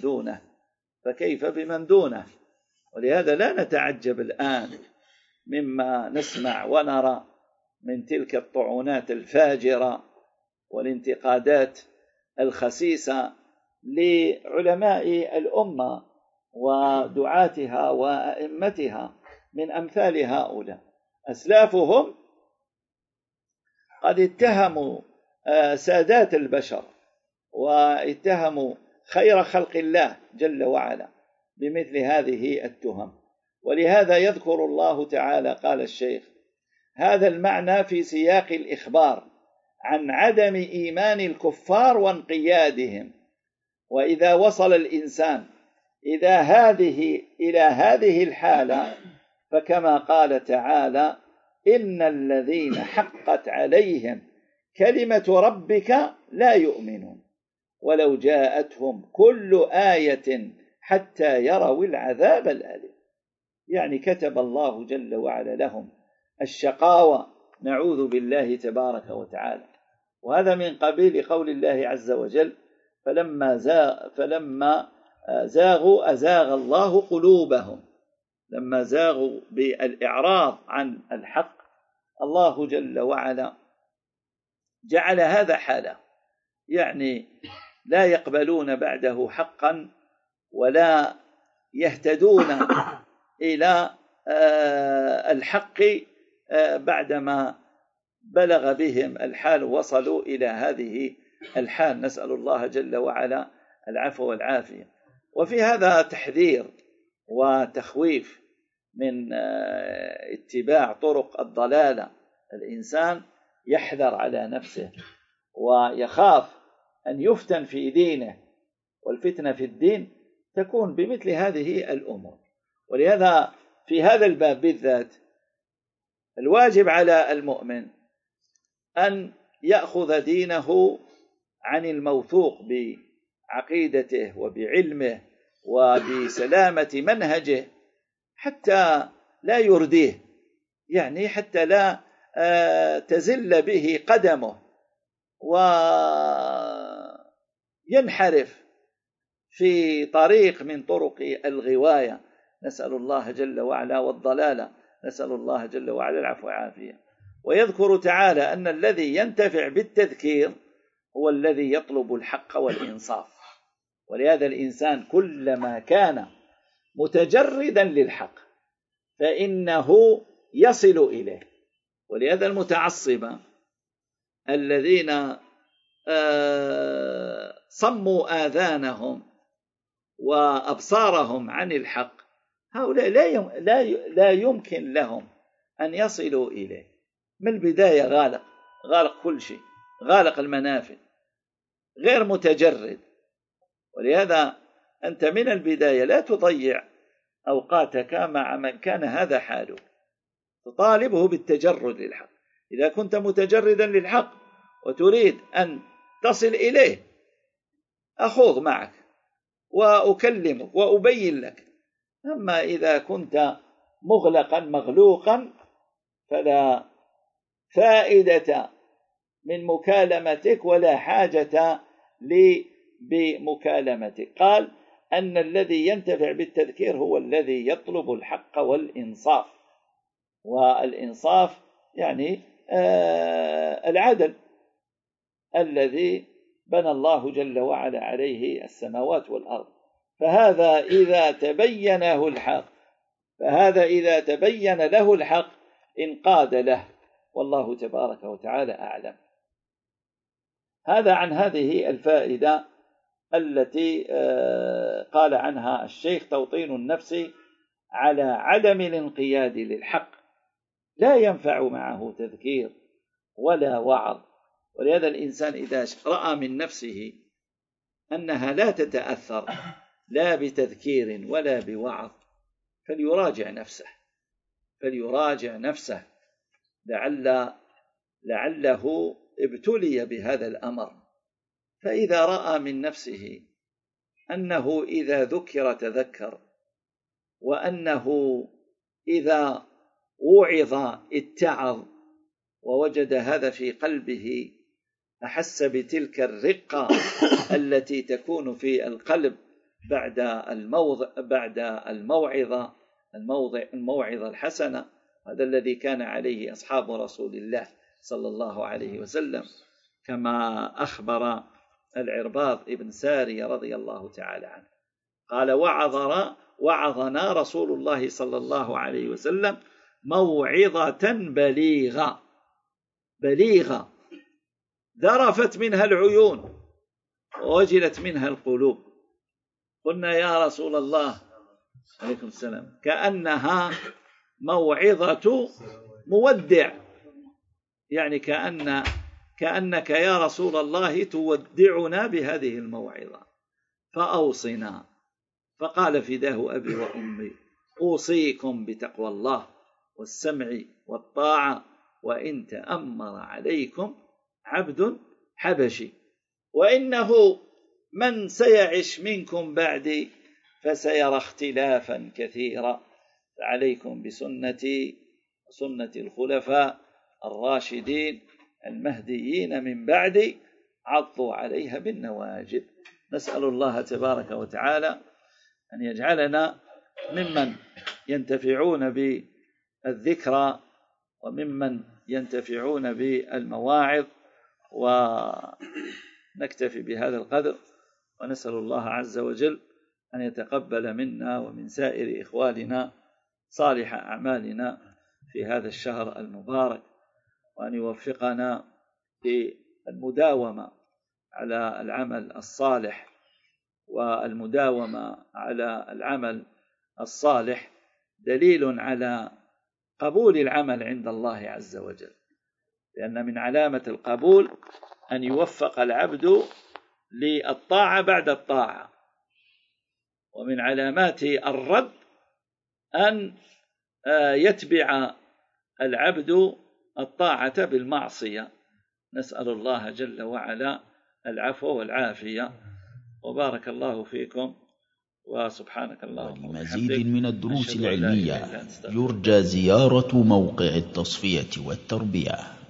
بمن دونه؟ ولهذا لا نتعجب الآن مما نسمع ونرى من تلك الطعونات الفاجرة والانتقادات الخسيسة لعلماء الأمة ودعاتها وأئمتها من أمثال هؤلاء. أسلافهم قد اتهموا سادات البشر واتهموا خير خلق الله جل وعلا بمثل هذه التهم. ولهذا يذكر الله تعالى، قال الشيخ: هذا المعنى في سياق الإخبار عن عدم إيمان الكفار وانقيادهم. وإذا وصل الإنسان إلى هذه الحالة فكما قال تعالى: إن الذين حقت عليهم كلمة ربك لا يؤمنون ولو جاءتهم كل آية حتى يروا العذاب الأليم. يعني كتب الله جل وعلا لهم الشقاوة، نعوذ بالله تبارك وتعالى. وهذا من قبيل قول الله عز وجل: فلما زاغوا أزاغ الله قلوبهم. لما زاغوا بالإعراض عن الحق الله جل وعلا جعل هذا حاله، يعني لا يقبلون بعده حقا ولا يهتدون إلى الحق بعدما بلغ بهم الحال، وصلوا إلى هذه الحال. نسأل الله جل وعلا العفو والعافية. وفي هذا تحذير وتخويف من اتباع طرق الضلالة. الإنسان يحذر على نفسه ويخاف أن يفتن في دينه، والفتنة في الدين تكون بمثل هذه الأمور. ولهذا في هذا الباب بالذات الواجب على المؤمن أن يأخذ دينه عن الموثوق بعقيدته وبعلمه وبسلامة منهجه حتى لا يرديه، يعني حتى لا تزل به قدمه وينحرف في طريق من طرق الغواية، نسأل الله جل وعلا، والضلالة، نسأل الله جل وعلا العفو والعافية. ويذكر تعالى أن الذي ينتفع بالتذكير هو الذي يطلب الحق والإنصاف، ولهذا الإنسان كلما كان متجردا للحق فإنه يصل إليه. ولهذا المتعصبة الذين صموا آذانهم وأبصارهم عن الحق، هؤلاء لا يمكن لهم أن يصلوا إليه. من البداية غالق كل شيء، غالق المنافذ، غير متجرد. ولهذا أنت من البداية لا تضيع أوقاتك مع من كان هذا حاله، تطالبه بالتجرد للحق. إذا كنت متجردا للحق وتريد أن تصل إليه أخوض معك وأكلمك وأبين لك. أما إذا كنت مغلقا مغلوقا فلا فائدة من مكالمتك ولا حاجة بمكالمتك. قال أن الذي ينتفع بالتذكير هو الذي يطلب الحق والإنصاف، والإنصاف يعني العدل الذي بنى الله جل وعلا عليه السماوات والأرض. فهذا إذا تبين له الحق انقاد له، والله تبارك وتعالى أعلم. هذا عن هذه الفائدة التي قال عنها الشيخ: توطين النفس على عدم الانقياد للحق، لا ينفع معه تذكير ولا وعظ. ولهذا الإنسان إذا رأى من نفسه أنها لا تتأثر لا بتذكير ولا بوعظ فليراجع نفسه لعله ابتلي بهذا الأمر. فإذا رأى من نفسه أنه إذا ذكر تذكر، وأنه إذا وعظ اتعظ، ووجد هذا في قلبه، أحس بتلك الرقة التي تكون في القلب بعد الموعظة الحسنة. هذا الذي كان عليه أصحاب رسول الله صلى الله عليه وسلم، كما أخبر العرباض ابن سارية رضي الله تعالى عنه قال: وعظنا رسول الله صلى الله عليه وسلم موعظة بليغة ذرفت منها العيون ووجلت منها القلوب. قلنا: يا رسول الله، عليكم السلام، كأنها موعظة مودع، يعني كأنك يا رسول الله تودعنا بهذه الموعظة، فأوصنا. فقال: فداه أبي وأمي، أوصيكم بتقوى الله والسمع والطاعة، وإن تأمر عليكم عبد حبشي، وإنه من سيعش منكم بعدي فسيرى اختلافا كثيرا، فعليكم بسنتي وسنة الخلفاء الراشدين المهديين من بعدي، عضوا عليها بالنواجذ. نسأل الله تبارك وتعالى أن يجعلنا ممن ينتفعون بالذكرى وممن ينتفعون بالمواعظ. ونكتفي بهذا القدر، ونسأل الله عز وجل أن يتقبل منا ومن سائر إخواننا صالح أعمالنا في هذا الشهر المبارك، وأن يوفقنا للمداومة على العمل الصالح والمداومة على العمل الصالح دليل على قبول العمل عند الله عز وجل، لأن من علامة القبول أن يوفق العبد للطاعة بعد الطاعة، ومن علامات الرد أن يتبع العبد الطاعة بالمعصية. نسأل الله جل وعلا العفو والعافية. وبارك الله فيكم، وسبحانك اللهم ولمزيد من الدروس العلمية يرجى زيارة موقع التصفية والتربية.